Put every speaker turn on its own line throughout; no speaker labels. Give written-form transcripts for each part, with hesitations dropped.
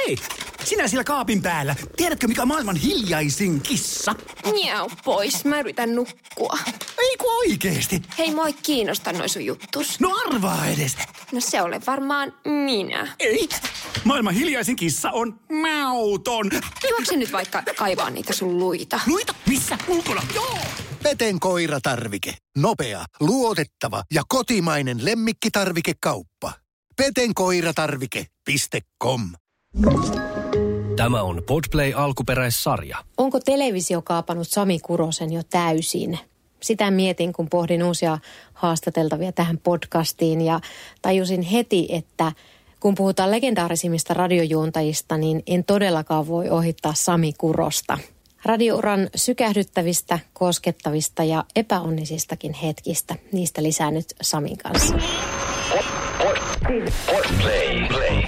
Hei, sinä siellä kaapin päällä. Tiedätkö, mikä on maailman hiljaisin kissa?
Miau pois, mä yritän nukkua.
Ei kun oikeesti.
Hei, moi kiinnosta noi sun juttus.
No arvaa edes.
No se ole varmaan minä.
Ei. Maailman hiljaisin kissa on mauton.
Juokse nyt vaikka kaivaa niitä sun luita.
Luita? Missä? Ulkona? Joo.
Peten koiratarvike. Nopea, luotettava ja kotimainen lemmikkitarvikekauppa. petenkoiratarvike.com.
Tämä on Podplay alkuperäissarja.
Onko televisio kaapannut Sami Kurosen jo täysin? Sitä mietin, kun pohdin uusia haastateltavia tähän podcastiin ja tajusin heti, että kun puhutaan legendaarisimmista radiojuontajista, niin en todellakaan voi ohittaa Sami Kurosta. Radiouran sykähdyttävistä, koskettavista ja epäonnisistakin hetkistä. Niistä lisää nyt Samin kanssa.
Podplay.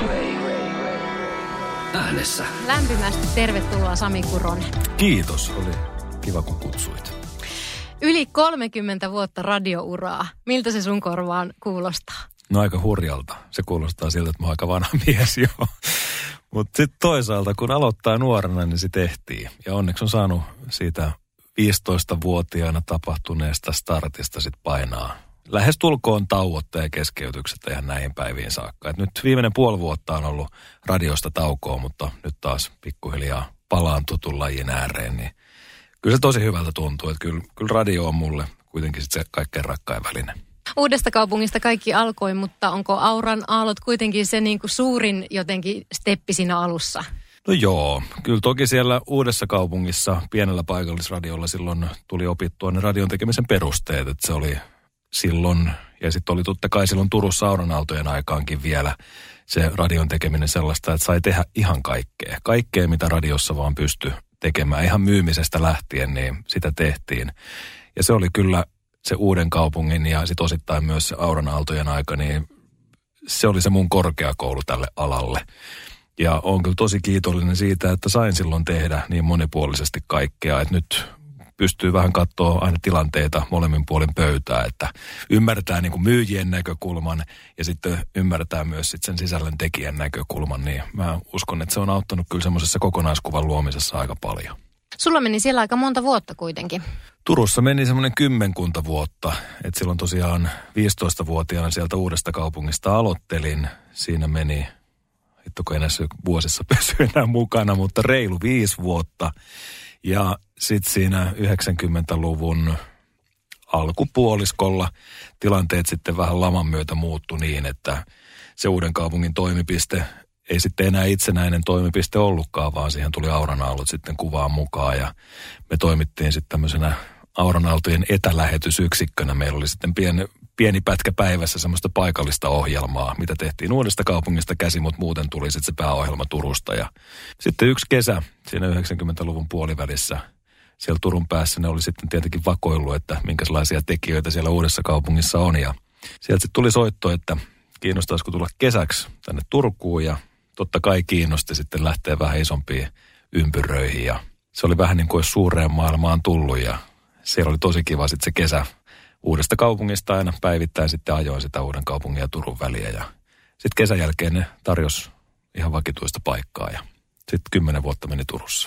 Äänessä.
Lämpimästi tervetuloa Sami Kuronen.
Kiitos, oli kiva kun kutsuit.
Yli 30 vuotta radiouraa. Miltä se sun korvaan kuulostaa?
No aika hurjalta. Se kuulostaa siltä, että mä oon aika vanha mies jo. Mutta sitten toisaalta, kun aloittaa nuorena, niin se tehtiin. Ja onneksi on saanut siitä 15-vuotiaana tapahtuneesta startista sit painaa. Lähes tulkoon tauotta ja keskeytykset ihan näihin päiviin saakka. Et nyt viimeinen puoli vuotta on ollut radiosta taukoa, mutta nyt taas pikkuhiljaa palaan tutun lajin ääreen. Niin kyllä se tosi hyvältä tuntuu, että kyllä radio on mulle kuitenkin sit se kaikkein rakkain väline.
Uudesta kaupungista kaikki alkoi, mutta onko Auran aallot kuitenkin se niin kuin suurin jotenkin steppi siinä alussa?
No joo, kyllä toki siellä Uudessa kaupungissa pienellä paikallisradiolla silloin tuli opittua ne radion tekemisen perusteet, että se oli silloin, ja sitten oli totta kai silloin Turussa Auran aaltojen aikaankin vielä se radion tekeminen sellaista, että sai tehdä ihan kaikkea. Kaikkea, mitä radiossa vaan pystyi tekemään, ihan myymisestä lähtien, niin sitä tehtiin. Ja se oli kyllä se Uuden kaupungin ja sitten osittain myös se Auran aaltojen aika, niin se oli se mun korkeakoulu tälle alalle. Ja olen kyllä tosi kiitollinen siitä, että sain silloin tehdä niin monipuolisesti kaikkea, että nyt pystyy vähän katsoa aina tilanteita molemmin puolin pöytää, että ymmärtää niin kuin myyjien näkökulman ja sitten ymmärtää myös sit sen sisällön tekijän näkökulman, niin mä uskon, että se on auttanut kyllä semmoisessa kokonaiskuvan luomisessa aika paljon.
Sulla meni siellä aika monta vuotta kuitenkin.
Turussa meni semmoinen 10 vuotta, että silloin tosiaan 15-vuotiaana sieltä Uudesta kaupungista aloittelin. Siinä meni, kun ei näissä vuosissa pysy enää mukana, mutta reilu 5 vuotta. Ja sitten siinä 90-luvun alkupuoliskolla tilanteet sitten vähän laman myötä muuttui niin, että se Uuden kaupungin toimipiste ei sitten enää itsenäinen toimipiste ollutkaan, vaan siihen tuli Auran aallot sitten kuvaan mukaan ja me toimittiin sitten tämmöisenä Auran aaltojen etälähetysyksikkönä. Meillä oli sitten pieni pätkä päivässä semmoista paikallista ohjelmaa, mitä tehtiin Uudesta kaupungista käsi, mutta muuten tuli sitten se pääohjelma Turusta. Ja sitten yksi kesä siinä 90-luvun puolivälissä siellä Turun päässä ne oli sitten tietenkin vakoillut, että minkälaisia tekijöitä siellä Uudessa kaupungissa on. Ja sieltä sitten tuli soitto, että kiinnostaisiko tulla kesäksi tänne Turkuun ja totta kai kiinnosti sitten lähteä vähän isompiin ympyröihin. Ja se oli vähän niin kuin olisi suureen maailmaan tullut ja siellä oli tosi kiva sitten se kesä. Uudesta kaupungista aina päivittäin sitten ajoin sitä Uuden kaupungin ja Turun väliä ja sitten kesän jälkeen ne tarjosi ihan vakituista paikkaa ja sitten 10 vuotta meni Turussa.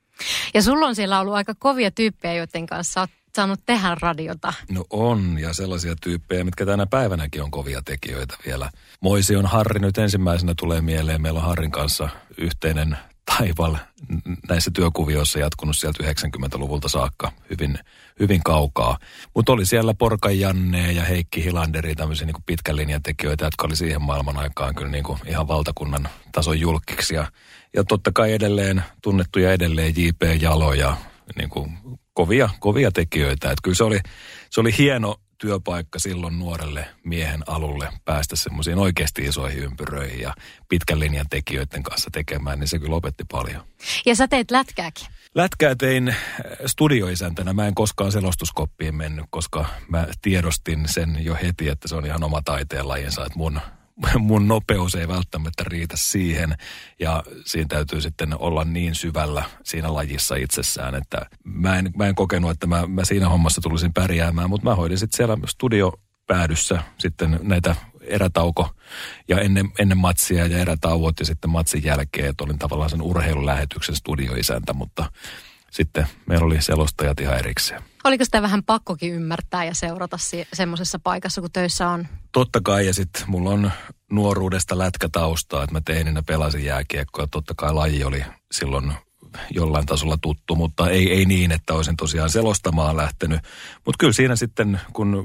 Ja sulla on siellä ollut aika kovia tyyppejä, joiden kanssa olet saanut tehdä radiota.
No on ja sellaisia tyyppejä, mitkä tänä päivänäkin on kovia tekijöitä vielä. Moision Harri nyt ensimmäisenä tulee mieleen. Meillä on Harrin kanssa yhteinen taival näissä työkuvioissa jatkunut sieltä 90-luvulta saakka hyvin kaukaa. Mutta oli siellä Porkan Janne ja Heikki Hilanderi, tämmöisiä niin kuin pitkän linjan tekijöitä, jotka oli siihen maailman aikaan kyllä niin kuin ihan valtakunnan tason julkkiksi. Ja totta kai edelleen tunnettuja edelleen J.P. Jalo ja niin kuin kovia tekijöitä. Että kyllä se oli hieno työpaikka silloin nuorelle miehen alulle päästä semmoisiin oikeasti isoihin ympyröihin ja pitkän linjan tekijöiden kanssa tekemään, niin se kyllä opetti paljon.
Ja sä teet lätkääkin?
Lätkää tein studioisäntänä. Mä en koskaan selostuskoppiin mennyt, koska mä tiedostin sen jo heti, että se on ihan oma taiteenlajinsa, että mun nopeus ei välttämättä riitä siihen ja siinä täytyy sitten olla niin syvällä siinä lajissa itsessään, että mä en kokenut, että mä siinä hommassa tulisin pärjäämään, mutta mä hoidin sitten siellä studiopäädyssä sitten näitä erätauko ja ennen matsia ja erätauot ja sitten matsin jälkeen, että olin tavallaan sen urheilulähetyksen studioisäntä, mutta sitten meillä oli selostajat ihan erikseen.
Oliko sitä vähän pakkokin ymmärtää ja seurata semmoisessa paikassa, kun töissä on?
Totta kai, ja sitten mulla on nuoruudesta lätkätaustaa, että mä teininä pelasin jääkiekkoa. Totta kai laji oli silloin jollain tasolla tuttu, mutta ei niin, että olisin tosiaan selostamaan lähtenyt. Mutta kyllä siinä sitten, kun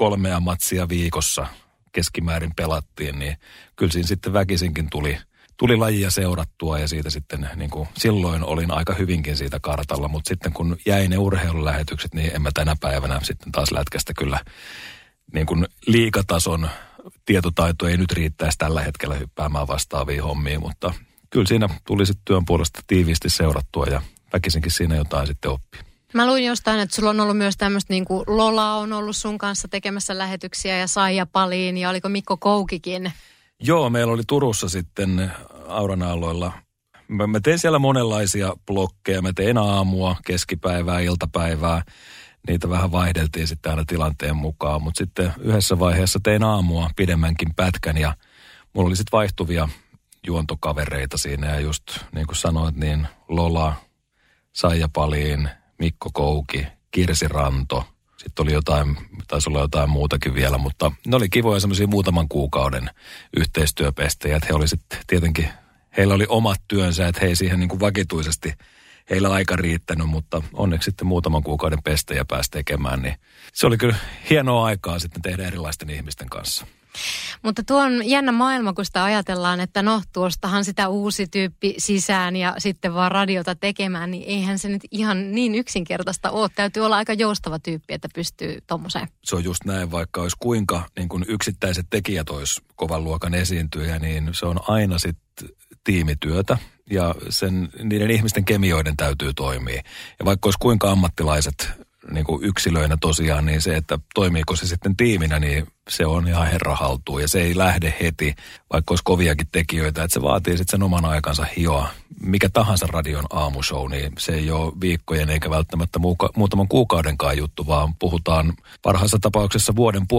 3 matsia viikossa keskimäärin pelattiin, niin kyllä siinä sitten väkisinkin tuli lajia seurattua ja siitä sitten niin kuin silloin olin aika hyvinkin siitä kartalla, mutta sitten kun jäi ne urheilulähetykset, niin en mä tänä päivänä sitten taas lätkästä kyllä niin kuin liigatason tietotaito ei nyt riittäisi tällä hetkellä hyppäämään vastaavia hommia, mutta kyllä siinä tuli sitten työn puolesta tiiviisti seurattua ja väkisinkin siinä jotain sitten oppii.
Mä luin jostain, että sulla on ollut myös tämmöistä niin kuin Lola on ollut sun kanssa tekemässä lähetyksiä ja Saija Palin ja oliko Mikko Koukikin?
Joo, meillä oli Turussa sitten Auranaalloilla. Mä tein siellä monenlaisia blokkeja. Mä tein aamua, keskipäivää, iltapäivää. Niitä vähän vaihdeltiin sitten aina tilanteen mukaan. Mutta sitten yhdessä vaiheessa tein aamua pidemmänkin pätkän ja mulla oli sitten vaihtuvia juontokavereita siinä. Ja just niin kuin sanoit, niin Lola, Saija Palin, Mikko Kouki, Kirsi Ranto. Sitten oli taisi olla jotain muutakin vielä, mutta ne oli kivoja semmoisia muutaman kuukauden yhteistyöpestejä, että he oli sitten tietenkin, heillä oli omat työnsä, että he ei siihen niin kuin vakituisesti, heillä aika riittänyt, mutta onneksi sitten muutaman kuukauden pestejä pääsi tekemään, niin se oli kyllä hienoa aikaa sitten tehdä erilaisten ihmisten kanssa.
Mutta tuo on jännä maailma, kun sitä ajatellaan, että no tuostahan sitä uusi tyyppi sisään ja sitten vaan radiota tekemään, niin eihän se nyt ihan niin yksinkertaista ole. Täytyy olla aika joustava tyyppi, että pystyy tommoseen. Se on
just näin, vaikka olisi kuinka niin kuin yksittäiset tekijät olisi kovan luokan esiintyjä, niin se on aina sitten tiimityötä ja niiden ihmisten kemioiden täytyy toimia. Ja vaikka olisi kuinka ammattilaiset niin kuin yksilöinä tosiaan, niin se, että toimiiko se sitten tiiminä, niin se on ihan herra haltuun. Ja se ei lähde heti, vaikka olisi koviakin tekijöitä, että se vaatii sitten sen oman aikansa hioa. Mikä tahansa radion aamushow, niin se ei ole viikkojen eikä välttämättä muutaman kuukaudenkaan juttu, vaan puhutaan parhaassa tapauksessa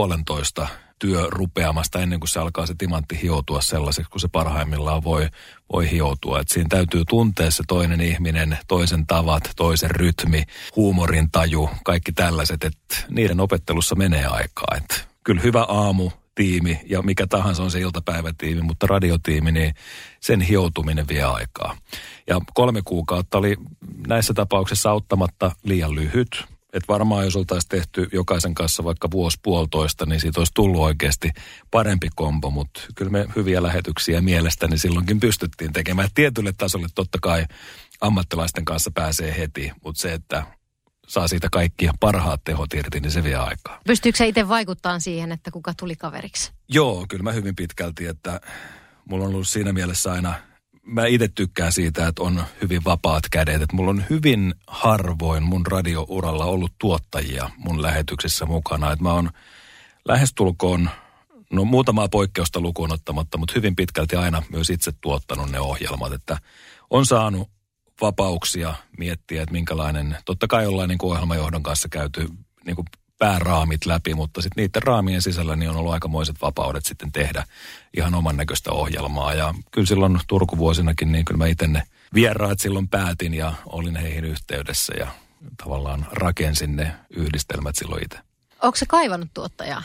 1,5 työrupeamasta ennen kuin se alkaa se timantti hioutua sellaiseksi, kun se parhaimmillaan voi hioutua. Että siinä täytyy tuntea se toinen ihminen, toisen tavat, toisen rytmi, huumorin taju, kaikki tällaiset, että niiden opettelussa menee aikaa. Että kyllä hyvä aamutiimi ja mikä tahansa on se iltapäivätiimi, mutta radiotiimi, niin sen hioutuminen vie aikaa. Ja 3 kuukautta oli näissä tapauksissa auttamatta liian lyhyt. Että varmaan jos oltaisiin tehty jokaisen kanssa vaikka 1,5 niin siitä olisi tullut oikeasti parempi kombo, mutta kyllä me hyviä lähetyksiä mielestäni silloinkin pystyttiin tekemään. Tietylle tasolle totta kai ammattilaisten kanssa pääsee heti, mutta se, että saa siitä kaikki parhaat tehot irti, niin se vie aikaa.
Pystyykö se itse vaikuttamaan siihen, että kuka tuli kaveriksi?
Joo, kyllä mä hyvin pitkälti, että mulla on ollut siinä mielessä aina, mä itse tykkään siitä, että on hyvin vapaat kädet. Että mulla on hyvin harvoin mun radiouralla ollut tuottajia mun lähetyksissä mukana. Että mä oon lähestulkoon, no muutamaa poikkeusta lukuun ottamatta, mutta hyvin pitkälti aina myös itse tuottanut ne ohjelmat. Että on saanut vapauksia miettiä, että minkälainen, totta kai ollaan niin kuin ohjelmajohdon kanssa käyty niin kuin pääraamit läpi, mutta sitten niiden raamien sisällä niin on ollut aikamoiset vapaudet sitten tehdä ihan oman näköistä ohjelmaa. Ja kyllä silloin Turku-vuosinakin, niin kyllä mä itse ne vieraat silloin päätin ja olin heihin yhteydessä ja tavallaan rakensin ne yhdistelmät silloin itse.
Onko se kaivannut tuottajaa?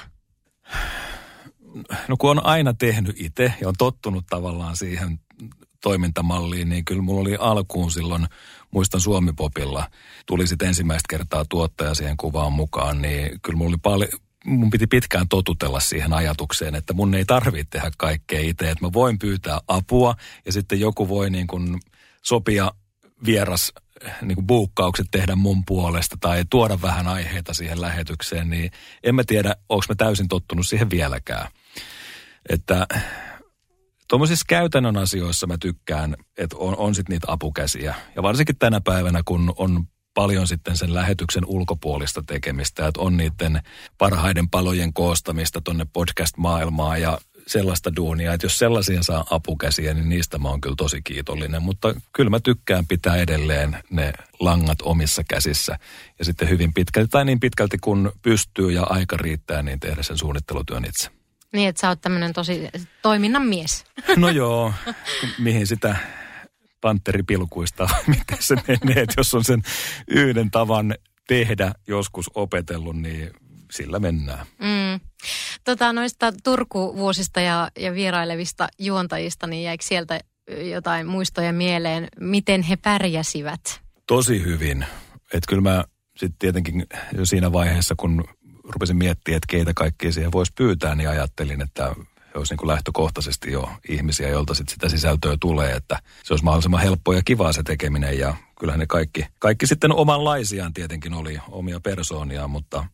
No kun on aina tehnyt itse ja on tottunut tavallaan siihen toimintamalliin, niin kyllä mulla oli alkuun silloin, muistan Suomi-popilla, tuli sitten ensimmäistä kertaa tuottaja siihen kuvaan mukaan, niin kyllä mun piti pitkään totutella siihen ajatukseen, että mun ei tarvitse tehdä kaikkea itse, että mä voin pyytää apua ja sitten joku voi niin kuin sopia vieras niin kuin buukkaukset tehdä mun puolesta tai tuoda vähän aiheita siihen lähetykseen, niin en mä tiedä, onko mä täysin tottunut siihen vieläkään. Että tuommoisissa käytännön asioissa mä tykkään, että on sitten niitä apukäsiä. Ja varsinkin tänä päivänä, kun on paljon sitten sen lähetyksen ulkopuolista tekemistä, että on niiden parhaiden palojen koostamista tonne podcast-maailmaan ja sellaista duunia, että jos sellaisia saa apukäsiä, niin niistä mä oon kyllä tosi kiitollinen. Mutta kyllä mä tykkään pitää edelleen ne langat omissa käsissä ja sitten hyvin pitkälti, tai niin pitkälti kun pystyy ja aika riittää, niin tehdä sen suunnittelutyön itse.
Niin, että sä oot tämmöinen tosi toiminnan mies.
No joo, mihin sitä pantteripilkuista, miten se menee, että jos on sen yhden tavan tehdä joskus opetellut, niin sillä mennään.
Noista Turku-vuosista ja vierailevista juontajista, niin jäikö sieltä jotain muistoja mieleen, miten he pärjäsivät?
Tosi hyvin. Että kyllä mä sitten tietenkin jo siinä vaiheessa, kun rupesin miettimään, että keitä kaikkia siihen voisi pyytää, niin ajattelin, että he olisi niin kuin lähtökohtaisesti jo ihmisiä, joilta sitten sitä sisältöä tulee, että se olisi mahdollisimman helppoa ja kivaa se tekeminen. Ja kyllähän ne kaikki sitten omanlaisiaan tietenkin oli omia persooniaan, mutta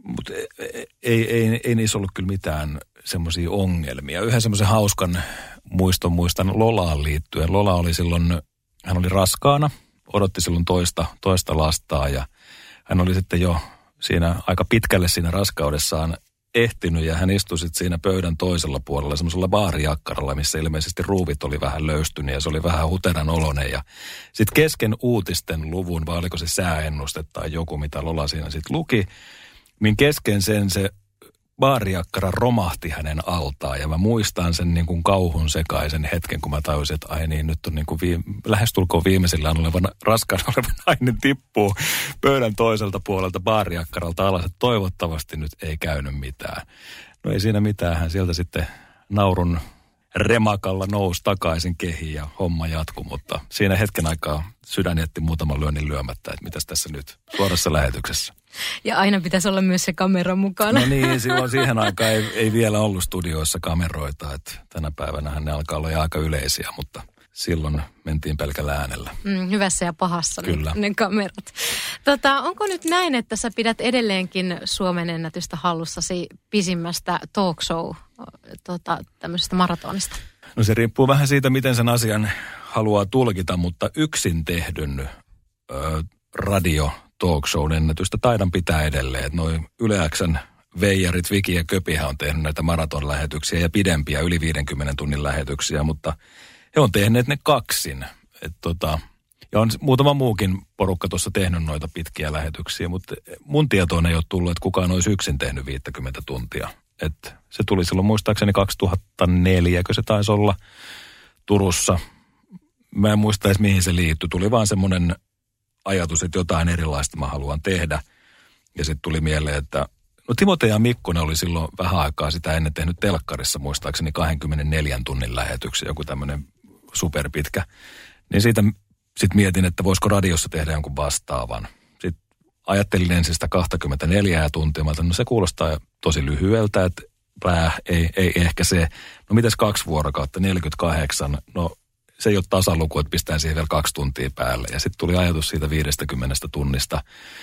ei niissä ollut kyllä mitään semmoisia ongelmia. Yhden semmoisen hauskan muistan Lolaan liittyen. Lola oli silloin, hän oli raskaana, odotti silloin toista lastaa ja hän oli sitten jo siinä aika pitkälle siinä raskaudessaan ehtinyt ja hän istui sitten siinä pöydän toisella puolella semmoisella baarijakkaralla, missä ilmeisesti ruuvit oli vähän löystynyt ja se oli vähän huteran oloinen. Ja sitten kesken uutisten luvun, vai oliko se sääennuste tai joku, mitä Lola siinä sitten luki, niin kesken sen se baarijakkara romahti hänen altaan ja mä muistan sen niin kuin kauhun sekaisen hetken, kun mä tajusin, että ai niin, nyt on niin kuin lähestulkoon viimeisillään raskaana oleva nainen tippuu pöydän toiselta puolelta baarijakkaralta alas, että toivottavasti nyt ei käynyt mitään. No ei siinä mitään, hän sieltä sitten naurun remakalla nousi takaisin kehiin ja homma jatkui, mutta siinä hetken aikaa sydän jätti muutaman lyönnin lyömättä, että mitäs tässä nyt suorassa lähetyksessä.
Ja aina pitäisi olla myös se kamera mukana.
No niin, silloin siihen aikaan ei vielä ollut studioissa kameroita, että tänä päivänä ne alkaa olla aika yleisiä, mutta silloin mentiin pelkällä äänellä.
Hyvässä ja pahassa.
Kyllä.
Ne kamerat. Onko nyt näin, että sä pidät edelleenkin Suomen ennätystä hallussasi pisimmästä talk show tämmöisestä maratonista?
No se riippuu vähän siitä, miten sen asian haluaa tulkita, mutta yksin tehdyn radio talk show ennätystä taidan pitää edelleen. Että noi Yle X:n veijarit Viki ja Köpihän on tehnyt näitä maratonlähetyksiä ja pidempiä yli 50 tunnin lähetyksiä, mutta he on tehneet ne kaksin. Ja on muutama muukin porukka tuossa tehnyt noita pitkiä lähetyksiä, mutta mun tietoon ei ole tullut, että kukaan olisi yksin tehnyt 50 tuntia. Että se tuli silloin muistaakseni 2004, kun se taisi olla Turussa. Mä en muista edes mihin se liittyi. Tuli vaan semmoinen ajatus, että jotain erilaista mä haluan tehdä. Ja sitten tuli mieleen, että no Timote ja Mikkonen oli silloin vähän aikaa sitä ennen tehnyt telkkarissa muistaakseni 24 tunnin lähetyksiä, joku tämmöinen superpitkä. Niin siitä sitten mietin, että voisiko radiossa tehdä jonkun vastaavan. Sitten ajattelin ensin sitä 24 tuntia. Mä no se kuulostaa tosi lyhyeltä, että ei ehkä se. No mitäs 2 vuorokautta, 48, no se ei ole tasaluku, että pistään siihen vielä 2 tuntia päälle. Ja sitten tuli ajatus siitä 50 tunnista.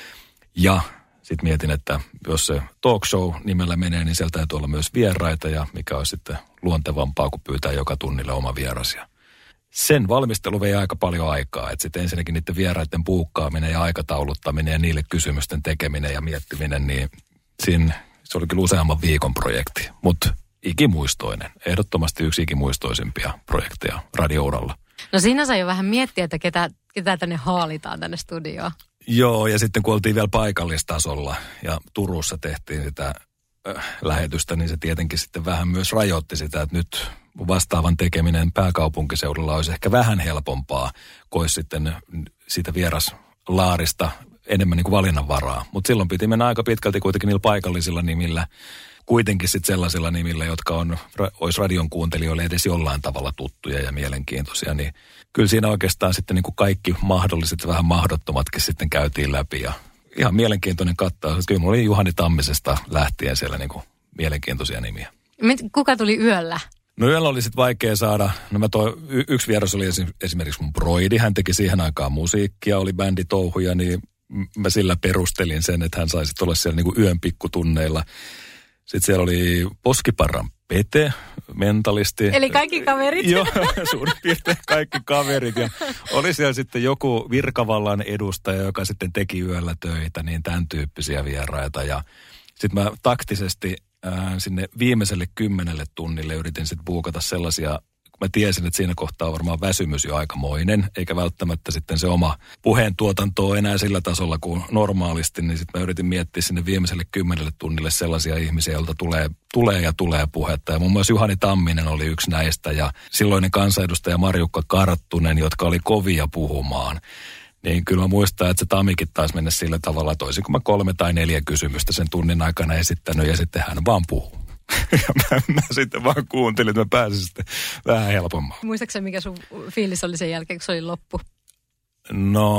Ja sitten mietin, että jos se talk show nimellä menee, niin sieltä täytyy olla myös vieraita. Ja mikä olisi sitten luontevampaa, kun pyytää joka tunnille oma vieras. Ja sen valmistelu vei aika paljon aikaa. Että sitten ensinnäkin niiden vieraiden puukkaaminen ja aikatauluttaminen ja niille kysymysten tekeminen ja miettiminen, niin siinä se oli kyllä useamman viikon projekti. Mutta ikimuistoinen. Ehdottomasti yksi ikimuistoisimpia projekteja radiouralla.
No siinä sai jo vähän miettiä, että ketä tänne haalitaan tänne studioon.
Joo, ja sitten kun oltiin vielä paikallistasolla ja Turussa tehtiin sitä lähetystä, niin se tietenkin sitten vähän myös rajoitti sitä, että nyt vastaavan tekeminen pääkaupunkiseudulla olisi ehkä vähän helpompaa, kun olisi sitten siitä vieraslaarista enemmän niin kuin valinnanvaraa. Mutta silloin piti mennä aika pitkälti kuitenkin niillä paikallisilla nimillä, kuitenkin sitten sellaisilla nimillä, jotka olisi radion kuuntelijoille edes jollain tavalla tuttuja ja mielenkiintoisia, niin kyllä siinä oikeastaan sitten niin kuin kaikki mahdolliset ja vähän mahdottomatkin sitten käytiin läpi ja ihan mielenkiintoinen kattaus. Kyllä mulla oli Juhani Tammisesta lähtien siellä niin kuin mielenkiintoisia nimiä.
Kuka tuli yöllä?
No yöllä oli sitten vaikea saada, yksi vieras oli esimerkiksi mun broidi, hän teki siihen aikaan musiikkia, oli bänditouhuja, niin mä sillä perustelin sen, että hän saisi olla siellä niin kuin yön pikkutunneilla. Sitten siellä oli Poskiparran Pete, mentalisti.
Eli kaikki kaverit?
Joo, suurin piirtein kaikki kaverit. Ja oli siellä sitten joku virkavallan edustaja, joka sitten teki yöllä töitä, niin tämän tyyppisiä vieraita. Ja sitten mä taktisesti sinne viimeiselle 10 tunnille yritin sitten buukata sellaisia, mä tiesin, että siinä kohtaa on varmaan väsymys jo aikamoinen, eikä välttämättä sitten se oma puheentuotanto ole enää sillä tasolla kuin normaalisti, niin sitten mä yritin miettiä sinne viimeiselle 10 tunnille sellaisia ihmisiä, joilta tulee puhetta. Ja muun muassa Juhani Tamminen oli yksi näistä ja silloinen kansanedustaja Marjukka Karttunen, jotka oli kovia puhumaan. Niin kyllä mä muistan, että se Tamikin taisi mennä sillä tavalla, että olisinko mä 3 tai 4 kysymystä sen tunnin aikana esittänyt ja sitten hän vaan puhuu. Ja mä sitten vaan kuuntelin, että mä pääsin sitten vähän helpommaan.
Muistaakseni mikä sun fiilis oli sen jälkeen, kun se oli loppu?
No,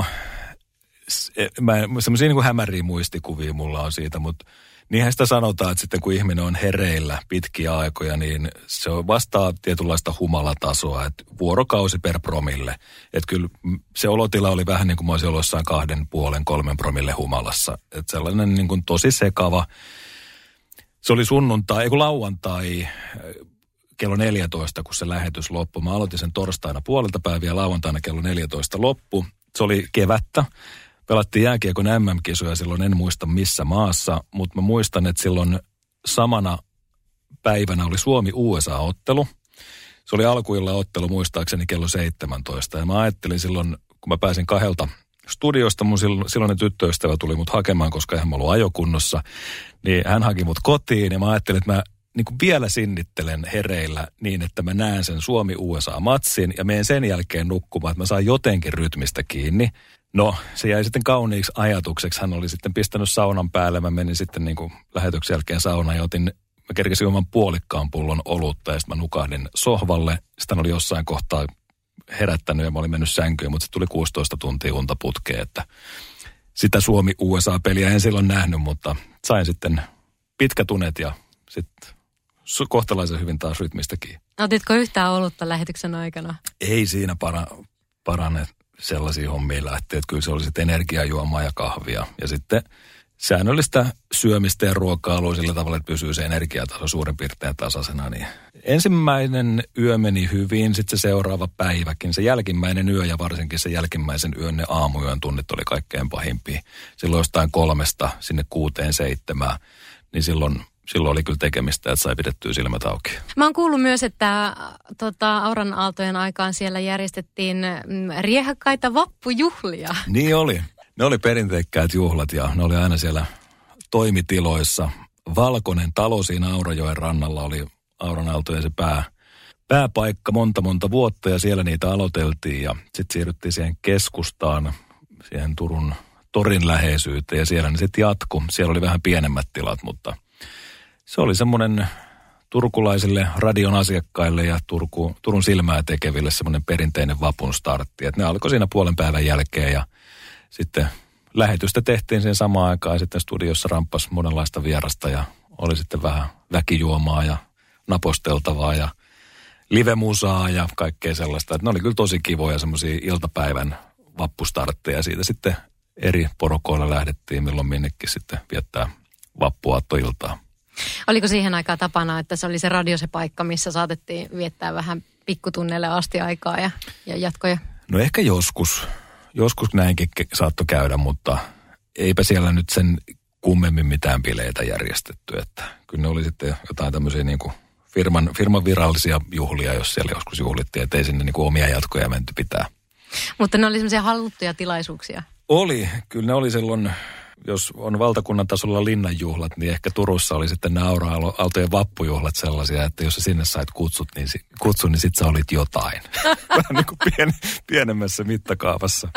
semmoisia niin kuin hämäriä muistikuvia mulla on siitä, mutta niinhän sitä sanotaan, että sitten kun ihminen on hereillä pitkiä aikoja, niin se vastaa tietynlaista humalatasoa, että vuorokausi per promille. Että kyllä se olotila oli vähän niin kuin mä olisin ollut jossain 2,5-3 promille humalassa. Että sellainen niin kuin tosi sekava. Se oli lauantai kello 14, kun se lähetys loppui. Mä aloitin sen torstaina puolelta päiviä, lauantaina kello 14 loppu. Se oli kevättä. Pelattiin jääkiekon MM-kisoja silloin, en muista missä maassa, mutta mä muistan, että silloin samana päivänä oli Suomi-USA-ottelu. Se oli alkuillan ottelu muistaakseni kello 17. Ja mä ajattelin silloin, kun mä pääsin 2 studiosta, mun silloinen tyttöystävä tuli mut hakemaan, koska eihän mä ollut ajokunnossa, niin hän haki mut kotiin ja mä ajattelin, että mä niin kuin vielä sinnittelen hereillä niin, että mä näen sen Suomi-USA-matsin ja menen sen jälkeen nukkumaan, että mä saan jotenkin rytmistä kiinni. No, se jäi sitten kauniiksi ajatukseksi. Hän oli sitten pistänyt saunan päälle. Mä menin sitten niin kuin lähetyksen jälkeen saunaan ja mä kerkesin oman puolikkaan pullon olutta ja sitten mä nukahdin sohvalle. Sitten oli jossain kohtaa herättänyt ja mä olin mennyt sänkyyn, mutta se tuli 16 tuntia unta putkeen, että sitä Suomi-USA-peliä en silloin nähnyt, mutta sain sitten pitkät unet ja sitten kohtalaisen hyvin taas rytmistä kiinni.
Otitko yhtään olutta lähetyksen aikana?
Ei siinä parane sellaisia hommia lähteä, että kyllä se oli sitten energiajuomaa ja kahvia. Ja sitten säännöllistä syömistä ja ruokailua sillä tavalla, että pysyy se energiataso suurin piirtein tasaisena. Niin ensimmäinen yö meni hyvin, sitten se seuraava päiväkin. Se jälkimmäinen yö ja varsinkin se jälkimmäisen yön, ne aamuyön tunnit oli kaikkein pahimpia. Silloin jostain 3 sinne 6-7, niin silloin oli kyllä tekemistä, että sai pidettyä silmät auki. Mä
oon kuullut myös, että Auran aaltojen aikaan siellä järjestettiin riehakkaita vappujuhlia.
Niin oli. Ne oli perinteikkäät juhlat ja ne oli aina siellä toimitiloissa. Valkoinen talo siinä Aurajoen rannalla oli Auran aaltojen se pääpaikka monta vuotta ja siellä niitä aloiteltiin ja sitten siirryttiin siihen keskustaan, siihen Turun torin läheisyyteen ja siellä ne sitten jatkui. Siellä oli vähän pienemmät tilat, mutta se oli semmoinen turkulaisille radion asiakkaille ja Turun silmää tekeville semmoinen perinteinen vapun startti. Et ne alkoi siinä puolen päivän jälkeen ja sitten lähetystä tehtiin sen samaan aikaan ja sitten studiossa ramppasi monenlaista vierasta ja oli sitten vähän väkijuomaa ja naposteltavaa ja livemusaa ja kaikkea sellaista. Et ne oli kyllä tosi kivoja semmoisia iltapäivän vappustartteja. Siitä sitten eri porukoilla lähdettiin milloin minnekin sitten viettää vappuaattoiltaa.
Oliko siihen aikaan tapana, että se oli se radio se paikka, missä saatettiin viettää vähän pikkutunneille asti aikaa ja jatkoja? No
ehkä joskus näinkin saattoi käydä, mutta eipä siellä nyt sen kummemmin mitään bileitä järjestetty. Että kyllä ne oli sitten jotain tämmöisiä niin kuin firman virallisia juhlia, jos siellä joskus juhlittiin, että ei sinne niin kuin omia jatkoja menty pitää.
Mutta ne oli semmoisia haluttuja tilaisuuksia?
Oli, kyllä ne oli silloin. Jos on valtakunnan tasolla linnanjuhlat, niin ehkä Turussa oli sitten nämä Aura-aaltojen vappujuhlat sellaisia, että jos sä sinne sait kutsun, niin sit sä olit jotain. Vähän niin kuin pienemmässä mittakaavassa.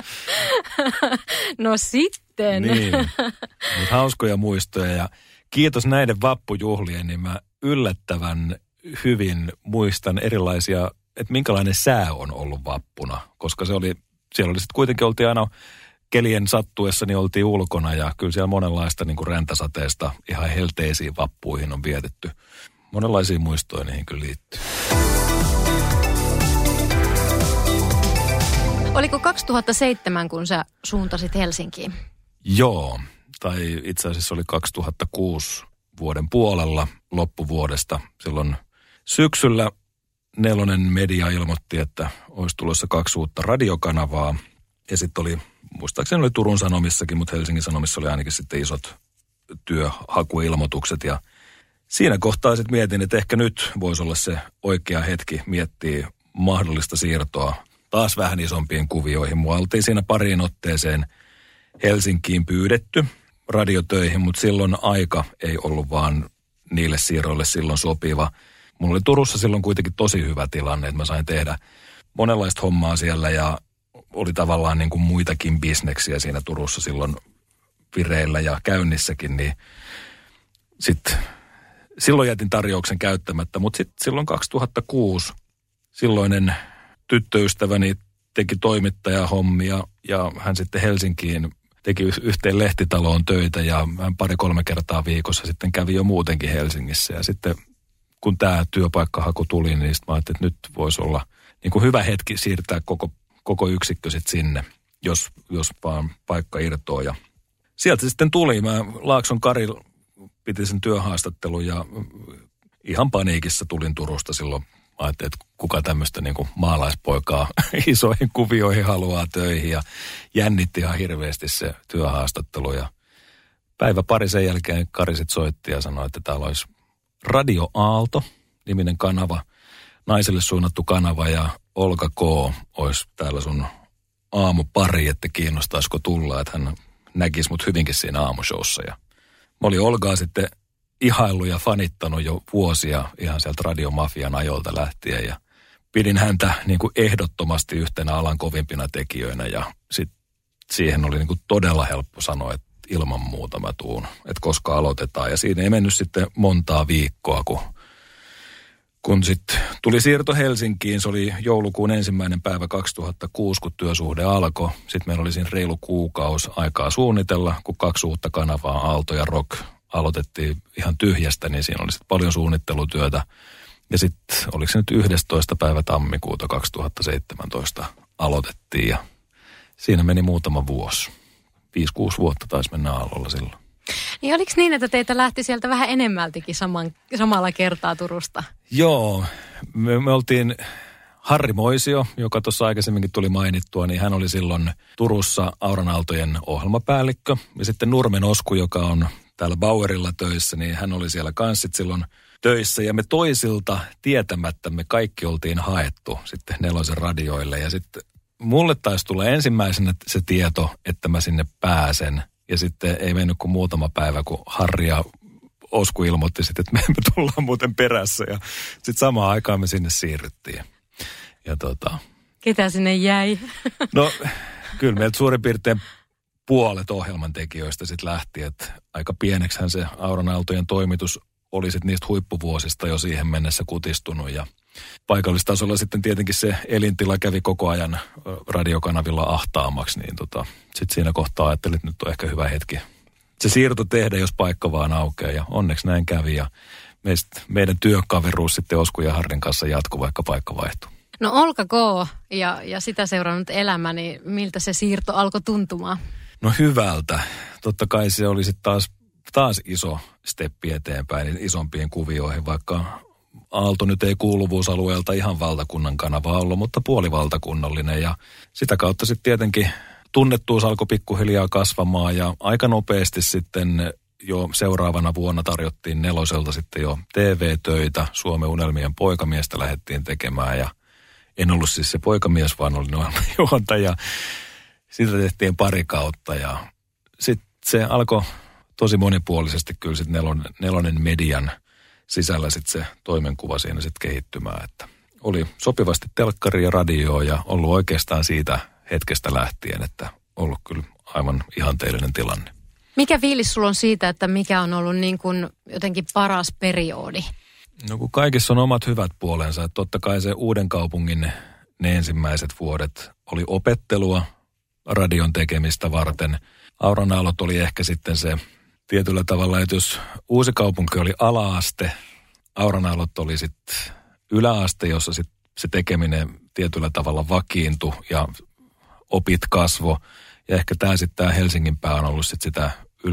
No sitten.
Niin, mutta hauskoja muistoja ja kiitos näiden vappujuhlien, niin mä yllättävän hyvin muistan erilaisia, että minkälainen sää on ollut vappuna, koska siellä oli sitten kuitenkin oltiin aina kelien sattuessa niin oltiin ulkona ja kyllä siellä monenlaista niin kuin räntäsateesta ihan helteisiin vappuihin on vietetty. Monenlaisia muistoja niihin kyllä liittyy.
Oliko 2007, kun sä suuntasit Helsinkiin?
Joo, tai itse asiassa oli 2006 vuoden puolella loppuvuodesta. Silloin syksyllä 4 Media ilmoitti, että olisi tulossa 2 uutta radiokanavaa ja sitten oli muistaakseni oli Turun Sanomissakin, mutta Helsingin Sanomissa oli ainakin sitten isot työhakuilmoitukset. Ja siinä kohtaa sitten mietin, että ehkä nyt voisi olla se oikea hetki miettiä mahdollista siirtoa taas vähän isompiin kuvioihin. Mua oltiin siinä pariin otteeseen Helsinkiin pyydetty radiotöihin, mutta silloin aika ei ollut vaan niille siirroille silloin sopiva. Mulla oli Turussa silloin kuitenkin tosi hyvä tilanne, että mä sain tehdä monenlaista hommaa siellä ja oli tavallaan niin kuin muitakin bisneksiä siinä Turussa silloin vireillä ja käynnissäkin, niin silloin jätin tarjouksen käyttämättä, mutta sitten silloin 2006 silloinen tyttöystäväni teki toimittajahommia ja hän sitten Helsinkiin teki yhteen lehtitaloon töitä ja hän 2-3 kertaa viikossa sitten kävi jo muutenkin Helsingissä. Ja sitten kun tämä työpaikkahaku tuli, niin sitten mä ajattelin, että nyt voisi olla niin kuin hyvä hetki siirtää koko yksikkö sitten sinne, jos vaan paikka irtoaa. Ja sieltä sitten tuli. Mä Laakson Kari piti sen työhaastattelun ja ihan paniikissa tulin Turusta silloin. Mä ajattelin, että kuka tämmöistä niin kuin maalaispoikaa isoihin kuvioihin haluaa töihin ja jännitti ihan hirveästi se työhaastattelu. Ja päivä pari sen jälkeen Kari sit soitti ja sanoi, että täällä olisi Radio Aalto-niminen kanava, naiselle suunnattu kanava ja Olga K. olisi täällä sun aamupari, että kiinnostaisiko tulla, että hän näkisi mut hyvinkin siinä aamushowssa. Ja mä olin Olgaa sitten ihaillut ja fanittanut jo vuosia ihan sieltä radiomafian ajolta lähtien ja pidin häntä niin kuin ehdottomasti yhtenä alan kovimpina tekijöinä ja sitten siihen oli niin kuin todella helppo sanoa, että ilman muuta mä tuun, että koska aloitetaan. Ja siinä ei mennyt sitten montaa viikkoa, kun sitten tuli siirto Helsinkiin. Se oli joulukuun 1. päivä 2006, kun työsuhde alkoi. Sitten meillä oli siinä reilu kuukausi aikaa suunnitella, kun 2 uutta kanavaa, Aalto ja Rock, aloitettiin ihan tyhjästä, niin siinä oli sitten paljon suunnittelutyötä. Ja sitten oliko se nyt 11. päivä tammikuuta 2017 aloitettiin ja siinä meni muutama vuosi. 5-6 vuotta taisi mennä aallolla silloin.
Niin oliko niin, että teitä lähti sieltä vähän enemmältikin samalla kertaa Turusta?
Joo, me oltiin Harri Moisio, joka tuossa aikaisemminkin tuli mainittua, niin hän oli silloin Turussa Auran Aaltojen ohjelmapäällikkö. Ja sitten Nurmen Osku, joka on täällä Bauerilla töissä, niin hän oli siellä kanssa silloin töissä. Ja me toisilta tietämättä me kaikki oltiin haettu sitten Nelosen radioille. Ja sitten mulle taisi tulla ensimmäisenä se tieto, että mä sinne pääsen. Ja sitten ei mennyt kuin muutama päivä, kun Harri ja Osku ilmoitti sitten, että me tullaan muuten perässä. Ja sitten samaan aikaan me sinne siirryttiin. Ja
ketä sinne jäi?
No kyllä meiltä suurin piirtein puolet ohjelmantekijöistä sitten lähti, että aika pieneksihän se Auran Aaltojen toimitus oli sitten niistä huippuvuosista jo siihen mennessä kutistunut ja paikallistasolla sitten tietenkin se elintila kävi koko ajan radiokanavilla ahtaamaksi, niin sitten siinä kohtaa ajattelin, että nyt on ehkä hyvä hetki se siirto tehdä, jos paikka vaan aukeaa ja onneksi näin kävi ja meidän työkaveruus sitten Osku ja Harrin kanssa jatkui, vaikka paikka vaihtui.
No Olga K. ja sitä seurannut elämä, niin miltä se siirto alkoi tuntumaan?
No hyvältä. Totta kai se oli sitten taas iso steppi eteenpäin niin isompiin kuvioihin, vaikka Aalto nyt ei kuuluvuusalueelta ihan valtakunnan kanava ollut, mutta puolivaltakunnallinen ja sitä kautta sitten tietenkin tunnettuus alkoi pikkuhiljaa kasvamaan ja aika nopeasti sitten jo seuraavana vuonna tarjottiin Neloselta sitten jo TV-töitä. Suomen unelmien poikamiestä lähdettiin tekemään ja en ollut siis se poikamies, vaan olin ohjelmajuontaja. Sitä tehtiin pari kautta ja sitten se alkoi tosi monipuolisesti kyllä sitten Nelonen median sisällä sitten se toimenkuva siinä sitten kehittymään. Että oli sopivasti telkkari ja radio ja ollut oikeastaan siitä hetkestä lähtien, että ollut kyllä aivan ihanteellinen tilanne.
Mikä fiilis sulla on siitä, että mikä on ollut niin kuin jotenkin paras periodi?
No kun kaikissa on omat hyvät puolensa. Että totta kai se Uudenkaupungin ne ensimmäiset vuodet oli opettelua radion tekemistä varten. Auran Aallot oli ehkä sitten se tietyllä tavalla, että jos Uusikaupunki oli ala-aste, Auran Aallot oli sitten yläaste, jossa sit se tekeminen tietyllä tavalla vakiintui ja opit kasvo. Ja ehkä tämä Helsingin pää on ollut sitten sitä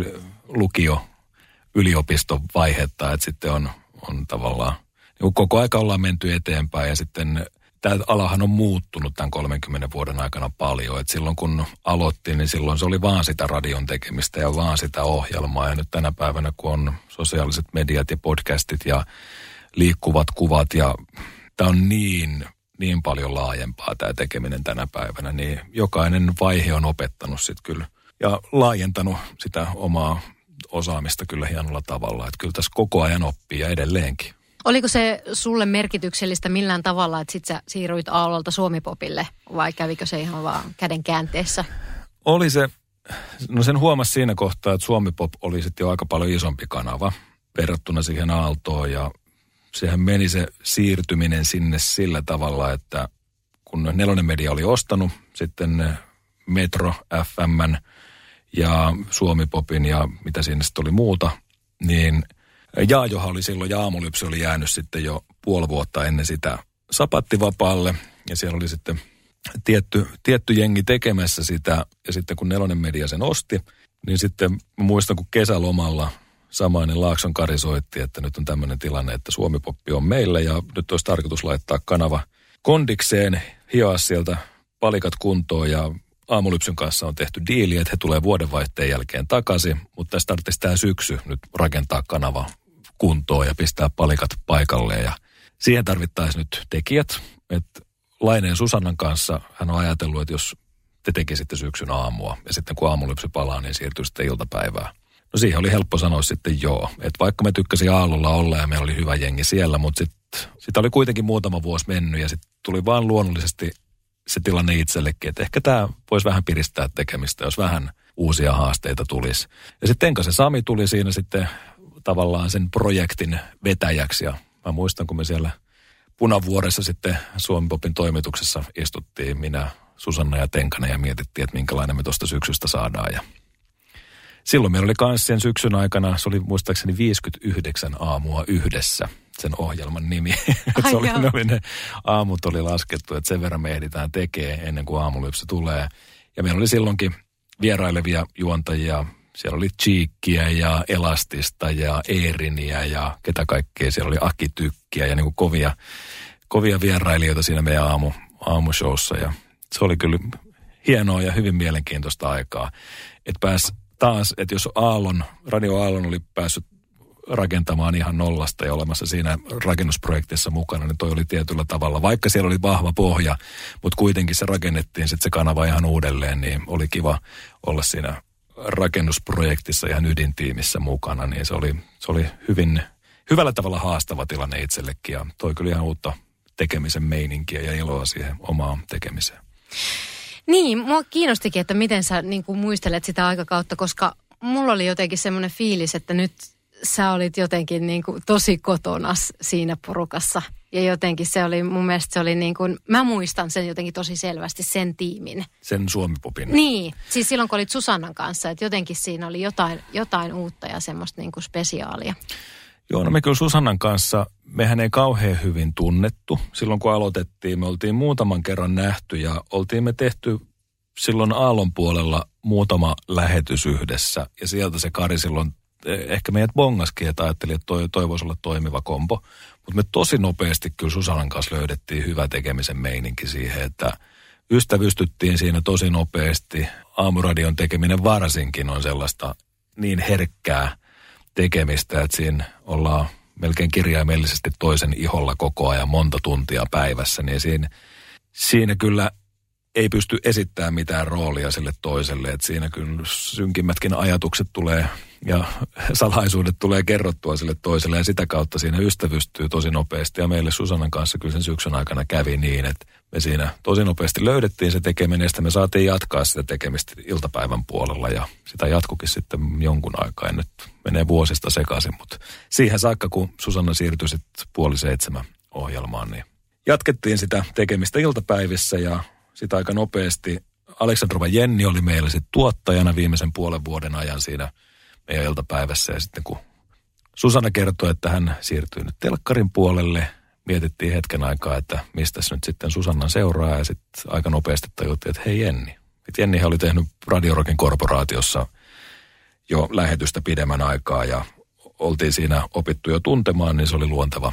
yliopiston vaihetta, että sitten on tavallaan, niin koko aika ollaan menty eteenpäin ja sitten tämä alahan on muuttunut tämän 30 vuoden aikana paljon. Et silloin kun aloittiin, niin silloin se oli vaan sitä radion tekemistä ja vaan sitä ohjelmaa. Ja nyt tänä päivänä, kun on sosiaaliset mediat ja podcastit ja liikkuvat kuvat ja tämä on niin niin paljon laajempaa tämä tekeminen tänä päivänä, niin jokainen vaihe on opettanut sitten kyllä ja laajentanut sitä omaa osaamista kyllä hienolla tavalla. Että kyllä tässä koko ajan oppii ja edelleenkin.
Oliko se sulle merkityksellistä millään tavalla, että sit sä siirryit Aallolta Suomi-popille vai kävikö se ihan vaan käden käänteessä?
Oli se, no sen huomasi siinä kohtaa, että Suomi-pop oli sitten jo aika paljon isompi kanava verrattuna siihen Aaltoon ja sehän meni se siirtyminen sinne sillä tavalla, että kun Nelonen Media oli ostanut sitten Metro FM:n ja Suomi-popin ja mitä siinä sitten oli muuta, niin Jaajohan oli silloin ja Aamulypsy oli jäänyt sitten jo puoli vuotta ennen sitä sapattivapaalle ja siellä oli sitten tietty jengi tekemässä sitä ja sitten kun Nelonen Media sen osti, niin sitten mä muistan kun kesälomalla samainen Laakson Kari soitti, että nyt on tämmöinen tilanne, että Suomi-poppi on meillä ja nyt olisi tarkoitus laittaa kanava kondikseen, hioa sieltä palikat kuntoon ja Aamulypsyn kanssa on tehty diili, että he tulee vuodenvaihteen jälkeen takaisin, mutta tässä tarvitsisi tämä syksy nyt rakentaa kanava kuntoon ja pistää palikat paikalleen ja siihen tarvittaisiin nyt tekijät, että Laineen Susannan kanssa hän on ajatellut, että jos te tekisitte syksyn aamua ja sitten kun Aamulypsy palaa, niin siirtyy sitten iltapäivään. No siihen oli helppo sanoa sitten joo, että vaikka me tykkäsin Aallolla olla ja meillä oli hyvä jengi siellä, mutta sitten oli kuitenkin muutama vuosi mennyt ja sitten tuli vaan luonnollisesti se tilanne itsellekin, että ehkä tämä voisi vähän piristää tekemistä, jos vähän uusia haasteita tulisi. Ja sitten Tenkasen Sami tuli siinä sitten tavallaan sen projektin vetäjäksi ja mä muistan, kun me siellä Punavuoressa sitten Suomi-popin toimituksessa istuttiin minä, Susanna ja Tenkanen ja mietittiin, että minkälainen me tuosta syksystä saadaan ja silloin meillä oli myös sen syksyn aikana, se oli muistaakseni 59 aamua yhdessä, sen ohjelman nimi. Ne aamut oli laskettu, että sen verran me ehditään tekemään ennen kuin Aamulypsy tulee. Ja meillä oli silloinkin vierailevia juontajia. Siellä oli Cheekkiä ja Elastista ja Eeriniä ja ketä kaikkea. Siellä oli Aki Tykkiä ja niin kuin kovia vierailijoita siinä meidän aamushowssa. Ja se oli kyllä hienoa ja hyvin mielenkiintoista aikaa, että pääsi taas, että jos Radio Aallon oli päässyt rakentamaan ihan nollasta ja olemassa siinä rakennusprojektissa mukana, niin toi oli tietyllä tavalla, vaikka siellä oli vahva pohja, mutta kuitenkin se rakennettiin sitten se kanava ihan uudelleen, niin oli kiva olla siinä rakennusprojektissa ihan ydintiimissä mukana, niin se oli hyvällä tavalla haastava tilanne itsellekin ja toi kyllä ihan uutta tekemisen meininkiä ja iloa siihen omaan tekemiseen.
Niin, mua kiinnostikin, että miten sä niin kuin muistelet sitä aikakautta, koska mulla oli jotenkin semmoinen fiilis, että nyt sä olit jotenkin niin kuin tosi kotonas siinä porukassa. Ja jotenkin se oli, mun mielestä se oli niin kuin, mä muistan sen jotenkin tosi selvästi, sen tiimin.
Sen Suomi-popin.
Niin, siis silloin kun olit Susannan kanssa, että jotenkin siinä oli jotain uutta ja semmoista niin kuin spesiaalia.
Joo, no me kyllä Susannan kanssa, mehän ei kauhean hyvin tunnettu. Silloin kun aloitettiin, me oltiin muutaman kerran nähty ja oltiin me tehty silloin Aallon puolella muutama lähetys yhdessä. Ja sieltä se Kari silloin ehkä meidät bongaskin, että ajattelin, että toi voisi olla toimiva kombo. Mutta me tosi nopeasti kyllä Susannan kanssa löydettiin hyvä tekemisen meininki siihen, että ystävystyttiin siinä tosi nopeasti. Aamuradion tekeminen varsinkin on sellaista niin herkkää tekemistä, että siinä ollaan melkein kirjaimellisesti toisen iholla koko ajan monta tuntia päivässä, niin siinä kyllä ei pysty esittämään mitään roolia sille toiselle, että siinä kyllä synkimmätkin ajatukset tulee ja salaisuudet tulee kerrottua sille toiselle ja sitä kautta siinä ystävystyy tosi nopeasti ja meille Susannan kanssa kyllä sen syksyn aikana kävi niin, että me siinä tosi nopeasti löydettiin se tekeminen ja sitten me saatiin jatkaa sitä tekemistä iltapäivän puolella ja sitä jatkukin sitten jonkun aikaa ja nyt menee vuosista sekaisin, mutta siihen saakka kun Susanna siirtyi sitten 6:30 ohjelmaan, niin jatkettiin sitä tekemistä iltapäivissä ja sitä aika nopeasti Aleksandrova Jenni oli meillä sitten tuottajana viimeisen puolen vuoden ajan siinä meidän iltapäivässä. Ja sitten kun Susanna kertoi, että hän siirtyy nyt telkkarin puolelle, mietittiin hetken aikaa, että mistäs nyt sitten Susannan seuraa. Ja sitten aika nopeasti tajuttiin, että hei Jenni. Jennihän oli tehnyt Radio Rockin korporaatiossa jo lähetystä pidemmän aikaa ja oltiin siinä opittu jo tuntemaan, niin se oli luonteva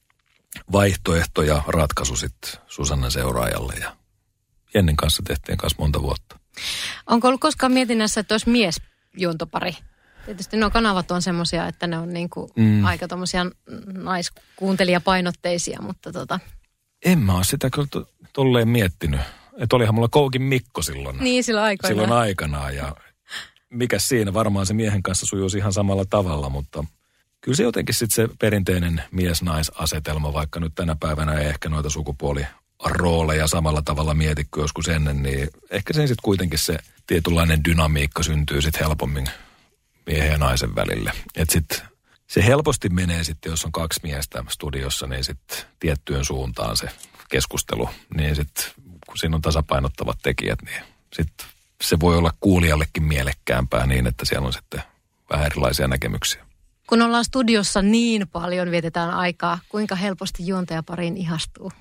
vaihtoehto ja ratkaisu sitten Susannan seuraajalle ja Jennin kanssa tehtiin kanssa monta vuotta. Onko ollut koskaan mietinnässä, että olisi miesjuontopari? Tietysti nuo kanavat on semmoisia, että ne on niinku aika tommosia naiskuuntelijapainotteisia, mutta En mä ole sitä kyllä tolleen miettinyt. Että olihan mulla Koukin Mikko silloin.
Niin, silloin
aikanaan. Ja mikäs siinä, varmaan se miehen kanssa sujuisi ihan samalla tavalla, mutta kyllä se jotenkin sitten se perinteinen mies-nais-asetelma, vaikka nyt tänä päivänä ei ehkä noita sukupuolirooleja samalla tavalla mieti kuin joskus ennen, niin ehkä sen sitten kuitenkin se tietynlainen dynamiikka syntyy sitten helpommin miehen ja naisen välille. Että sitten se helposti menee sitten, jos on kaksi miestä studiossa, niin sitten tiettyyn suuntaan se keskustelu. Niin sitten, kun siinä on tasapainottavat tekijät, niin sitten se voi olla kuulijallekin mielekkäämpää niin, että siellä on sitten vähän erilaisia näkemyksiä.
Kun ollaan studiossa niin paljon, vietetään aikaa, kuinka helposti juontajapariin ihastuu?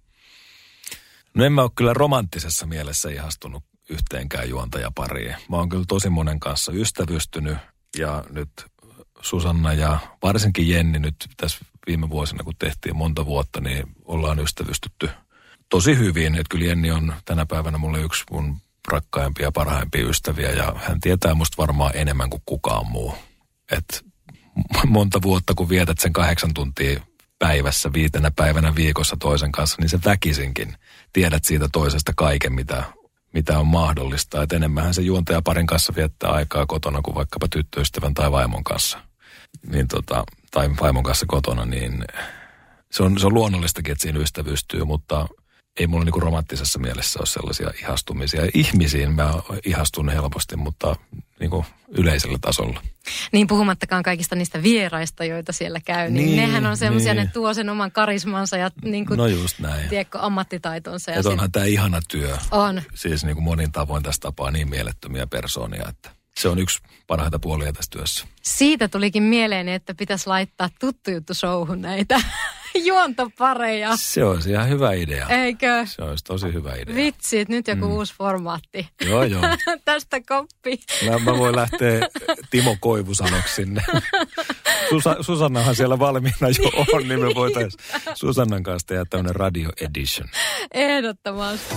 No en mä ole kyllä romanttisessa mielessä ihastunut yhteenkään juontajapariin. Mä oon kyllä tosi monen kanssa ystävystynyt ja nyt Susanna ja varsinkin Jenni nyt tässä viime vuosina, kun tehtiin monta vuotta, niin ollaan ystävystytty tosi hyvin. Että kyllä Jenni on tänä päivänä mulle yksi mun rakkaimpia ja parhaimpia ystäviä ja hän tietää musta varmaan enemmän kuin kukaan muu. Että monta vuotta, kun vietät sen 8 tuntia päivässä, 5 päivänä viikossa toisen kanssa, niin se väkisinkin tiedät siitä toisesta kaiken, mitä on mahdollista. Että enemmänhän se juontajaparin kanssa viettää aikaa kotona kuin vaikkapa tyttöystävän tai vaimon kanssa. Niin tai vaimon kanssa kotona, niin se on luonnollistakin, että siinä ystävystyy, mutta ei mulla niinku romanttisessa mielessä ole sellaisia ihastumisia. Ihmisiin mä ihastun helposti, mutta niinku yleisellä tasolla.
Niin puhumattakaan kaikista niistä vieraista, joita siellä käy, niin nehän on semmoisia, ne tuo sen oman karismansa ja niinku,
no just näin.
Tiedätkö, ammattitaitonsa.
Että onhan tämä ihana työ.
On.
Siis niinku monin tavoin tästä tapaa niin mielettömiä persoonia, että se on yksi parhaita puolia tässä työssä.
Siitä tulikin mieleeni, että pitäisi laittaa Tuttu Juttu -showhun näitä juontopareja.
Se olisi ihan hyvä idea.
Eikö?
Se olisi tosi hyvä idea.
Vitsi, että nyt joku uusi formaatti.
Joo.
Tästä koppi.
Mä voin lähteä Timo Koivusanoksi sinne. Susannahan siellä valmiina jo on, niin me voitaisiin Susannan kanssa tehdä tämmöinen radio edition.
Ehdottomasti.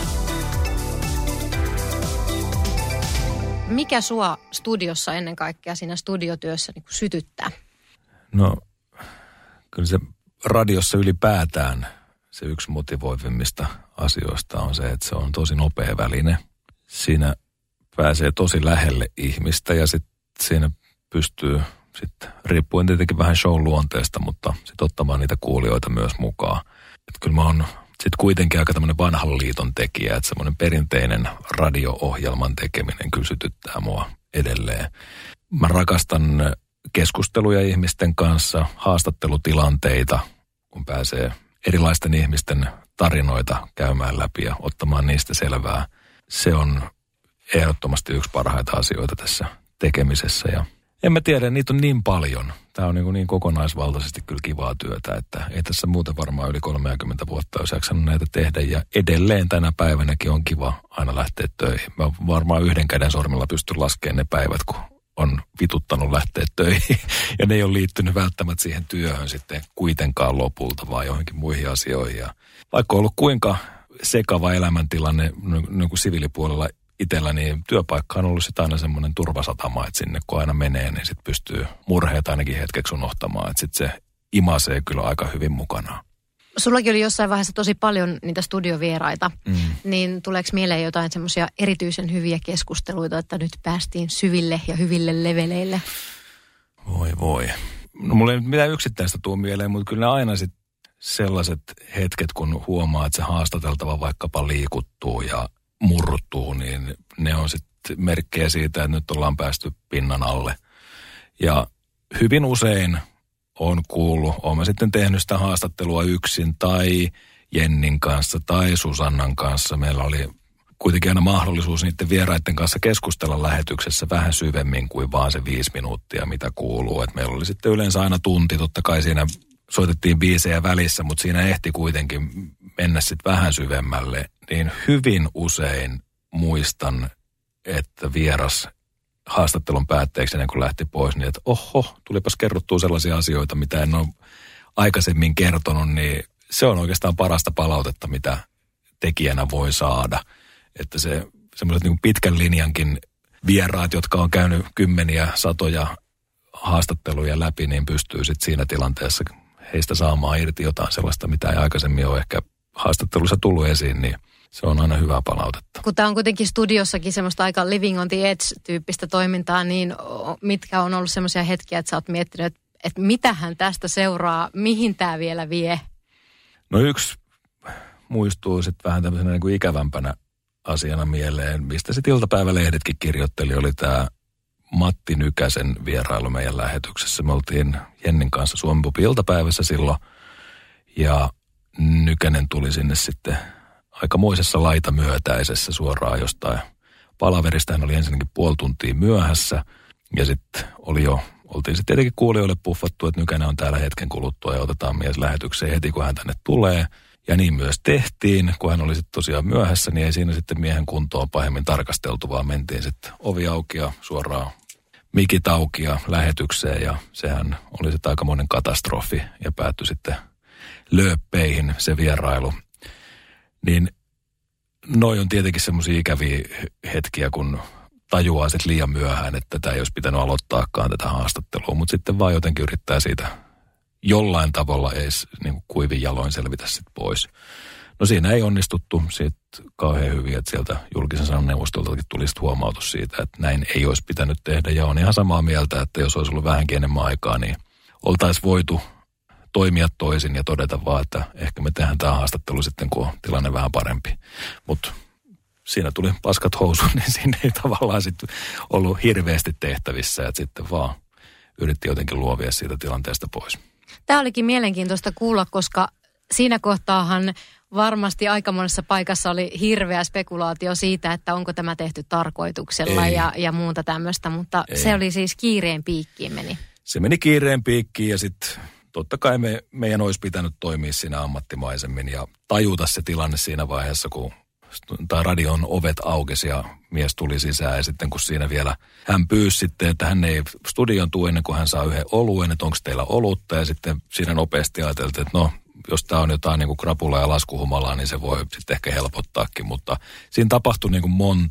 Mikä sua studiossa ennen kaikkea siinä studiotyössä niin kuin sytyttää?
No, kyllä se radiossa ylipäätään se yksi motivoivimmista asioista on se, että se on tosi nopea väline. Siinä pääsee tosi lähelle ihmistä ja sitten siinä pystyy riippuen tietenkin vähän shown luonteesta, mutta sitten ottamaan niitä kuulijoita myös mukaan. Että kyllä mä oon sitten kuitenkin aika tämmöinen vanhan liiton tekijä, että semmoinen perinteinen radio-ohjelman tekeminen kyllä sytyttää mua edelleen. Mä rakastan keskusteluja ihmisten kanssa, haastattelutilanteita, kun pääsee erilaisten ihmisten tarinoita käymään läpi ja ottamaan niistä selvää. Se on ehdottomasti yksi parhaita asioita tässä tekemisessä ja en mä tiedä, niitä on niin paljon. Tämä on niin kokonaisvaltaisesti kyllä kivaa työtä, että ei tässä muuten varmaan yli 30 vuotta olisi jaksanut näitä tehdä. Ja edelleen tänä päivänäkin on kiva aina lähteä töihin. Mä varmaan yhden käden sormilla pystyn laskemaan ne päivät, kun on vituttanut lähteä töihin. Ja ne ei ole liittynyt välttämättä siihen työhön sitten kuitenkaan lopulta, vaan johonkin muihin asioihin. Ja vaikka on ollut kuinka sekava elämäntilanne niin kuin siviilipuolella itsellä, niin työpaikka on ollut sitten aina semmoinen turvasatama, että sinne kun aina menee, niin sitten pystyy murheet ainakin hetkeksi unohtamaan. Että sitten se imasee kyllä aika hyvin mukana.
Sullakin oli jossain vaiheessa tosi paljon niitä studiovieraita, niin tuleeko mieleen jotain semmoisia erityisen hyviä keskusteluita, että nyt päästiin syville ja hyville leveleille?
Voi. No mulla ei nyt mitään yksittäistä tule mieleen, mutta kyllä ne aina sitten sellaiset hetket, kun huomaa, että se haastateltava vaikkapa liikuttuu ja murtuu, niin ne on sitten merkkejä siitä, että nyt ollaan päästy pinnan alle. Ja hyvin usein on kuullut, olen sitten tehnyt sitä haastattelua yksin tai Jennin kanssa tai Susannan kanssa. Meillä oli kuitenkin aina mahdollisuus niiden vieraiden kanssa keskustella lähetyksessä vähän syvemmin kuin vaan se 5 minuuttia, mitä kuuluu. Et meillä oli sitten yleensä aina tunti, totta kai siinä soitettiin biisejä välissä, mutta siinä ehti kuitenkin mennä sitten vähän syvemmälle. Niin hyvin usein muistan, että vieras haastattelun päätteeksi ennen kuin lähti pois, niin että tulipas kerrottua sellaisia asioita, mitä en ole aikaisemmin kertonut, niin se on oikeastaan parasta palautetta, mitä tekijänä voi saada. Että se semmoiset niin pitkän linjankin vieraat, jotka on käynyt kymmeniä, satoja haastatteluja läpi, niin pystyy sitten siinä tilanteessa heistä saamaan irti jotain sellaista, mitä ei aikaisemmin ole ehkä haastattelussa tullut esiin, niin se on aina hyvää palautetta.
Kun tämä on kuitenkin studiossakin semmoista aika living on the edge-tyyppistä toimintaa, niin mitkä on ollut semmoisia hetkiä, että sä oot miettinyt, että mitähän tästä seuraa, mihin tämä vielä vie?
No yksi muistuu sitten vähän tämmöisenä niin kuin ikävämpänä asiana mieleen, mistä sitten iltapäivälehdetkin kirjoitteli, oli tämä Matti Nykäsen vierailu meidän lähetyksessä. Me oltiin Jennin kanssa Suomen Pupin iltapäivässä silloin, ja Nykänen tuli sinne sitten aikamoisessa laitamyötäisessä suoraan jostain palaverista. Hän oli ensinnäkin puoli tuntia myöhässä, ja sitten oltiin sitten tietenkin kuulijoille puffattu, että Nykänen on täällä hetken kuluttua ja otetaan mies lähetykseen heti, kun hän tänne tulee. Ja niin myös tehtiin, kun hän oli sitten tosiaan myöhässä, niin ei siinä sitten miehen kuntoon pahemmin tarkasteltu, vaan mentiin sitten ovi auki ja suoraan mikit auki ja lähetykseen. Ja sehän oli sitten aikamoinen katastrofi ja päättyi sitten lööppeihin se vierailu. Niin noi on tietenkin semmoisia ikäviä hetkiä, kun tajuaa sitten liian myöhään, että tämä ei olisi pitänyt aloittaakaan tätä haastattelua, mutta sitten vaan jotenkin yrittää siitä jollain tavalla edes niin kuin kuivin jaloin selvitä sitten pois. No siinä ei onnistuttu sitten kauhean hyvin, että sieltä julkisen sanan neuvostoltakin tuli sitten huomautus siitä, että näin ei olisi pitänyt tehdä. Ja on ihan samaa mieltä, että jos olisi ollut vähänkin enemmän aikaa, niin oltaisiin voitu toimia toisin ja todeta vaan, että ehkä me tehdään tämä haastattelu sitten, kun on tilanne vähän parempi. Mutta siinä tuli paskat housuun, niin siinä ei tavallaan sitten ollut hirveästi tehtävissä, että sitten vaan yritti jotenkin luovia siitä tilanteesta pois.
Tämä olikin mielenkiintoista kuulla, koska siinä kohtaahan varmasti aika monessa paikassa oli hirveä spekulaatio siitä, että onko tämä tehty tarkoituksella ja muuta tämmöistä, mutta se oli siis kiireen piikkiin meni. Se
meni kiireen piikkiin ja sitten totta kai meidän olisi pitänyt toimia siinä ammattimaisemmin ja tajuta se tilanne siinä vaiheessa, kun radion ovet aukesi ja mies tuli sisään ja sitten kun siinä vielä hän pyysi sitten, että hän ei studion tule ennen kuin hän saa yhden oluen, että onko teillä olutta ja sitten siinä nopeasti ajateltiin, että no jos tämä on jotain niin kuin krapula ja laskuhumalaa, niin se voi sitten ehkä helpottaakin, mutta siinä tapahtui niin kuin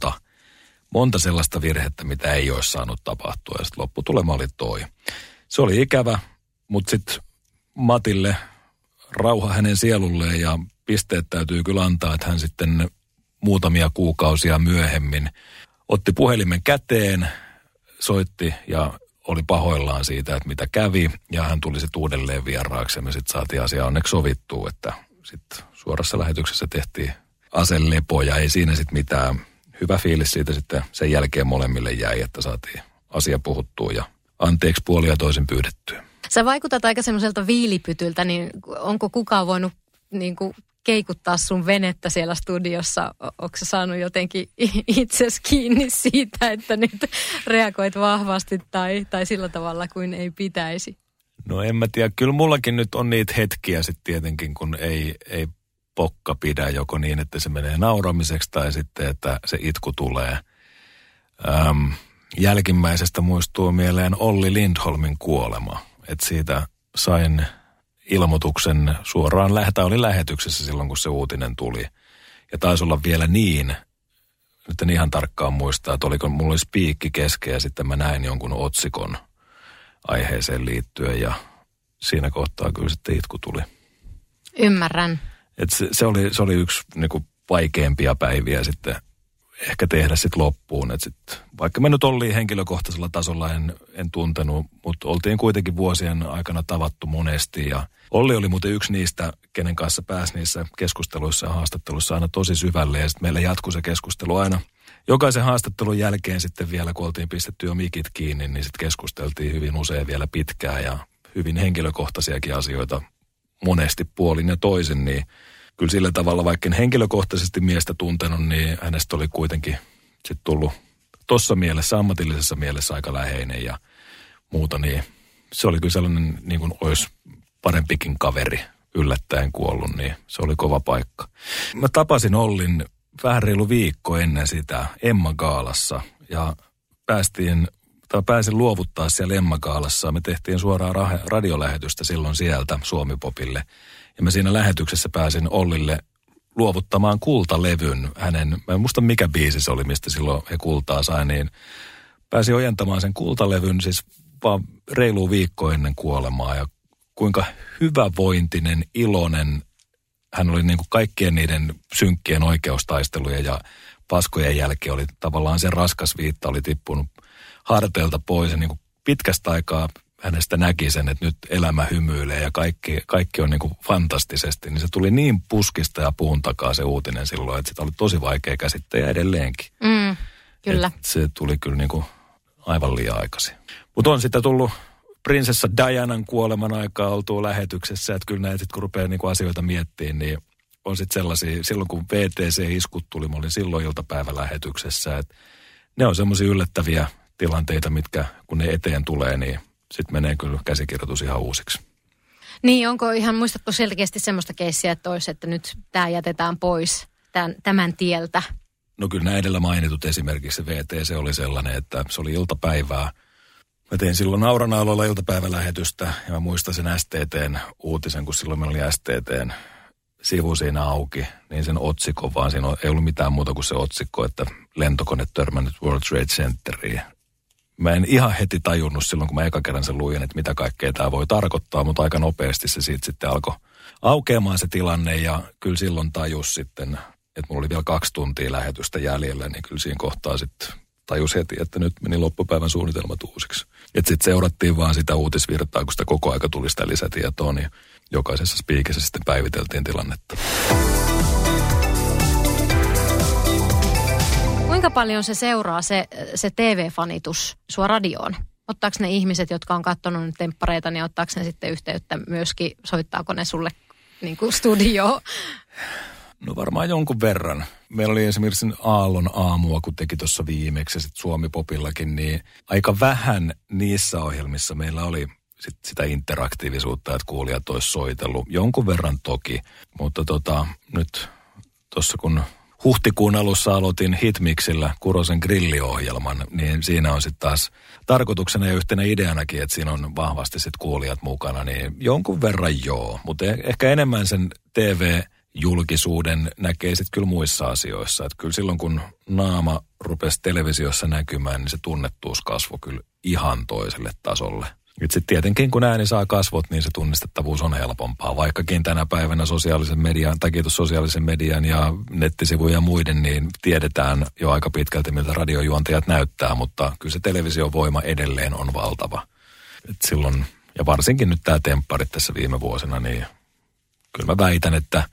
monta sellaista virhettä, mitä ei olisi saanut tapahtua ja sitten lopputulema oli toi. Se oli ikävä, mutta sitten Matille rauha hänen sielulleen ja pisteet täytyy kyllä antaa, että hän sitten muutamia kuukausia myöhemmin otti puhelimen käteen, soitti ja oli pahoillaan siitä, että mitä kävi. Ja hän tuli sitten uudelleen vieraaksi ja me sitten saatiin asia onneksi sovittua, että sitten suorassa lähetyksessä tehtiin aselepo ja ei siinä sitten mitään. Hyvä fiilis siitä sitten sen jälkeen molemmille jäi, että saatiin asia puhuttua ja anteeksi puolin ja toisin pyydettyä.
Sä vaikutat aika semmoiselta viilipytyltä, niin onko kukaan voinut niin kuin keikuttaa sun venettä siellä studiossa? Onko sä saanut jotenkin itsesi kiinni siitä, että nyt reagoit vahvasti tai sillä tavalla kuin ei pitäisi?
No en mä tiedä. Kyllä mullakin nyt on niitä hetkiä sitten tietenkin, kun ei pokka pidä joko niin, että se menee nauramiseksi tai sitten, että se itku tulee. Jälkimmäisestä muistuu mieleen Olli Lindholmin kuolema. Että siitä sain ilmoituksen suoraan oli lähetyksessä silloin, kun se uutinen tuli. Ja taisi olla vielä niin, nyt en ihan tarkkaan muistaa, että mulla oli spiikki kesken ja sitten mä näin jonkun otsikon aiheeseen liittyen ja siinä kohtaa kyllä sitten itku tuli.
Ymmärrän.
Että se oli yksi niinku vaikeimpia päiviä sitten ehkä tehdä sitten loppuun. Et sit, vaikka me nyt oltiin henkilökohtaisella tasolla, en tuntenut, mutta oltiin kuitenkin vuosien aikana tavattu monesti. Ja Olli oli muuten yksi niistä, kenen kanssa pääsi niissä keskusteluissa ja haastatteluissa aina tosi syvälle. Ja sitten meillä jatkui se keskustelu aina. Jokaisen haastattelun jälkeen sitten vielä, kun oltiin pistetty jo mikit kiinni, niin sitten keskusteltiin hyvin usein vielä pitkään ja hyvin henkilökohtaisiakin asioita monesti puolin ja toisin, niin kyllä sillä tavalla, vaikka en henkilökohtaisesti miestä tuntenut, niin hänestä oli kuitenkin sitten tullut tuossa mielessä, ammatillisessa mielessä aika läheinen ja muuta, niin se oli kyllä sellainen, niin kuin olisi parempikin kaveri yllättäen kuollut, niin se oli kova paikka. Mä tapasin Ollin vähän reilu viikko ennen sitä Emma-gaalassa ja pääsin luovuttaa siellä Emma-gaalassa. Me tehtiin suoraan radiolähetystä silloin sieltä Suomi-popille. Ja mä siinä lähetyksessä pääsin Ollille luovuttamaan kultalevyn. Mä en muista mikä biisi se oli, mistä silloin he kultaa sai, niin pääsin ojentamaan sen kultalevyn siis vaan reilu viikko ennen kuolemaa. Ja kuinka hyvävointinen, iloinen, hän oli niin kuin kaikkien niiden synkkien oikeustaistelujen ja paskojen jälkeen oli tavallaan se raskas viitta oli tippunut harteilta pois ja niin kuin pitkästä aikaa hänestä näki sen, että nyt elämä hymyilee ja kaikki on niin kuin fantastisesti. Niin se tuli niin puskista ja puun takaa se uutinen silloin, että sitä oli tosi vaikea käsittää ja edelleenkin.
Kyllä.
Et se tuli kyllä niin kuin aivan liian aikaisin. Mutta on sitä tullut prinsessa Dianan kuoleman aikaa oltua lähetyksessä, että kyllä näin sitten kun rupeaa niin kuin asioita miettimään, niin on sitten sellaisia, silloin kun VTC-iskut tuli, mä olin silloin iltapäivälähetyksessä, että ne on semmoisia yllättäviä tilanteita, mitkä kun ne eteen tulee, niin sitten menee kyllä käsikirjoitus ihan uusiksi.
Niin, muistatko selkeästi semmoista keissiä, että olisi, että nyt tämä jätetään pois tämän tieltä?
No kyllä nämä edellä mainitut esimerkiksi se VTC oli sellainen, että se oli iltapäivää. Mä tein silloin Auran-aaloilla iltapäivälähetystä ja mä muistan sen STT:n uutisen, kun silloin meillä oli STT:n sivu siinä auki, niin sen otsikon vaan siinä ei ollut mitään muuta kuin se otsikko, että lentokone törmännyt World Trade Centeriin. Mä en ihan heti tajunnut silloin, kun mä eka kerran sen luin, että mitä kaikkea tämä voi tarkoittaa, mutta aika nopeasti se siitä sitten alkoi aukeamaan se tilanne ja kyllä silloin tajus sitten, että mulla oli vielä 2 tuntia lähetystä jäljellä, niin kyllä siinä kohtaa sitten tajus heti, että nyt meni loppupäivän suunnitelmat uusiksi. Että sitten seurattiin vaan sitä uutisvirtaa, kun sitä koko aika tuli sitä lisätietoa, niin jokaisessa spiikissä sitten päiviteltiin tilannetta.
Kuinka paljon se seuraa se TV-fanitus sua radioon? Ottaako ne ihmiset, jotka on katsonut nyt temppareita, niin ottaako ne sitten yhteyttä myöskin, soittaako ne sulle niin kuin studioon?
No varmaan jonkun verran. Meillä oli esimerkiksi Aallon aamua, kun teki tuossa viimeksi, ja sitten Suomi-popillakin, niin aika vähän niissä ohjelmissa meillä oli sitä interaktiivisuutta, että kuulijat olisi soitellut. Jonkun verran toki, mutta nyt tuossa kun huhtikuun alussa aloitin Hitmixillä Kurosen grilliohjelman, niin siinä on sitten taas tarkoituksena ja yhtenä ideanakin, että siinä on vahvasti sitten kuulijat mukana, niin jonkun verran joo, mutta ehkä enemmän sen TV-julkisuuden näkee sitten kyllä muissa asioissa. Että kyllä silloin kun naama rupesi televisiossa näkymään, niin se tunnettuus kasvoi kyllä ihan toiselle tasolle. Sitten tietenkin kun ääni saa kasvot, niin se tunnistettavuus on helpompaa. Vaikkakin tänä päivänä sosiaalisen median ja nettisivujen ja muiden, niin tiedetään jo aika pitkälti, miltä radiojuontajat näyttää, mutta kyllä se televisiovoima edelleen on valtava. Et silloin, ja varsinkin nyt tämä tempparit tässä viime vuosina, niin kyllä mä väitän, että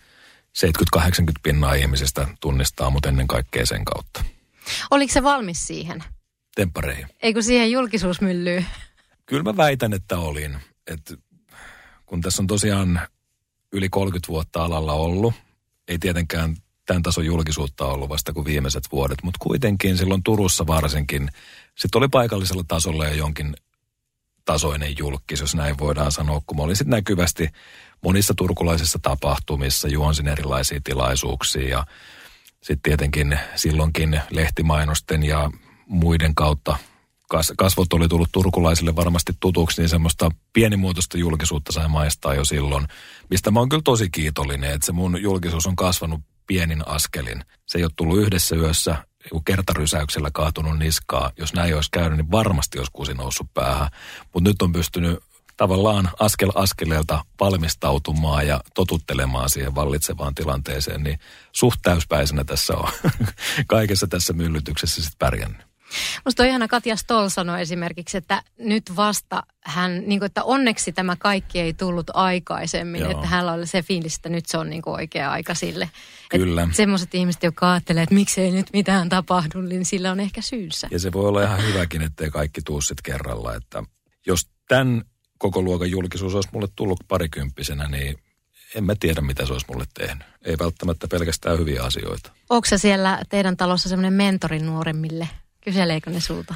70-80% ihmisistä tunnistaa mut ennen kaikkea sen kautta.
Oliko se valmis siihen?
Temppareihin.
Eikö siihen julkisuusmyllyyn?
Kyllä mä väitän, että olin. Että kun tässä on tosiaan yli 30 vuotta alalla ollut, ei tietenkään tämän tason julkisuutta ollut vasta kuin viimeiset vuodet, mutta kuitenkin silloin Turussa varsinkin, sitten oli paikallisella tasolla jo jonkin tasoinen julkis, jos näin voidaan sanoa, kun mä olin sitten näkyvästi monissa turkulaisissa tapahtumissa, juonsin erilaisia tilaisuuksia ja sitten tietenkin silloinkin lehtimainosten ja muiden kautta kasvot oli tullut turkulaisille varmasti tutuksi, niin semmoista pienimuotoista julkisuutta sai maistaa jo silloin, mistä mä oon kyllä tosi kiitollinen, että se mun julkisuus on kasvanut pienin askelin. Se ei ole tullut yhdessä yössä kertarysäyksellä kaatunut niskaa. Jos näin olisi käynyt, niin varmasti olisi kusi noussut päähän. Mutta nyt on pystynyt tavallaan askel askeleelta valmistautumaan ja totuttelemaan siihen vallitsevaan tilanteeseen, niin suht täyspäisenä tässä on kaikessa tässä myllytyksessä sitten pärjännyt.
Musta on ihana, Katja Stoll sanoi esimerkiksi, että nyt vasta hän, niin kuin, että onneksi tämä kaikki ei tullut aikaisemmin, Joo. Että hänellä oli se fiilis, että nyt se on niin kuin oikea aika sille. Kyllä. Semmoiset ihmiset, jotka ajattelee, että miksei nyt mitään tapahdu, niin sillä on ehkä syynsä.
Ja se voi olla ihan hyväkin, ettei kaikki tuu sitten kerralla, että jos tämän koko luokan julkisuus olisi mulle tullut parikymppisenä, niin en mä tiedä, mitä se olisi mulle tehnyt. Ei välttämättä pelkästään hyviä asioita.
Onko se siellä teidän talossa semmoinen mentori nuoremmille? Kyseleekö ne sulta?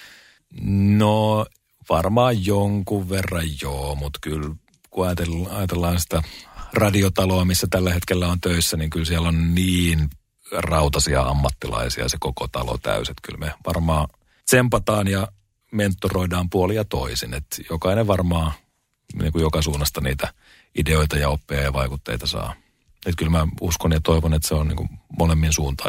No varmaan jonkun verran joo, mutta kyllä kun ajatellaan sitä radiotaloa, missä tällä hetkellä on töissä, niin kyllä siellä on niin rautaisia ammattilaisia se koko talo täysin. Kyllä me varmaan tsempataan ja mentoroidaan puolin ja toisin. Että jokainen varmaan niin kuin joka suunnasta niitä ideoita ja oppeja ja vaikutteita saa. Että kyllä mä uskon ja toivon, että se on niin kuin molemmin suuntaista.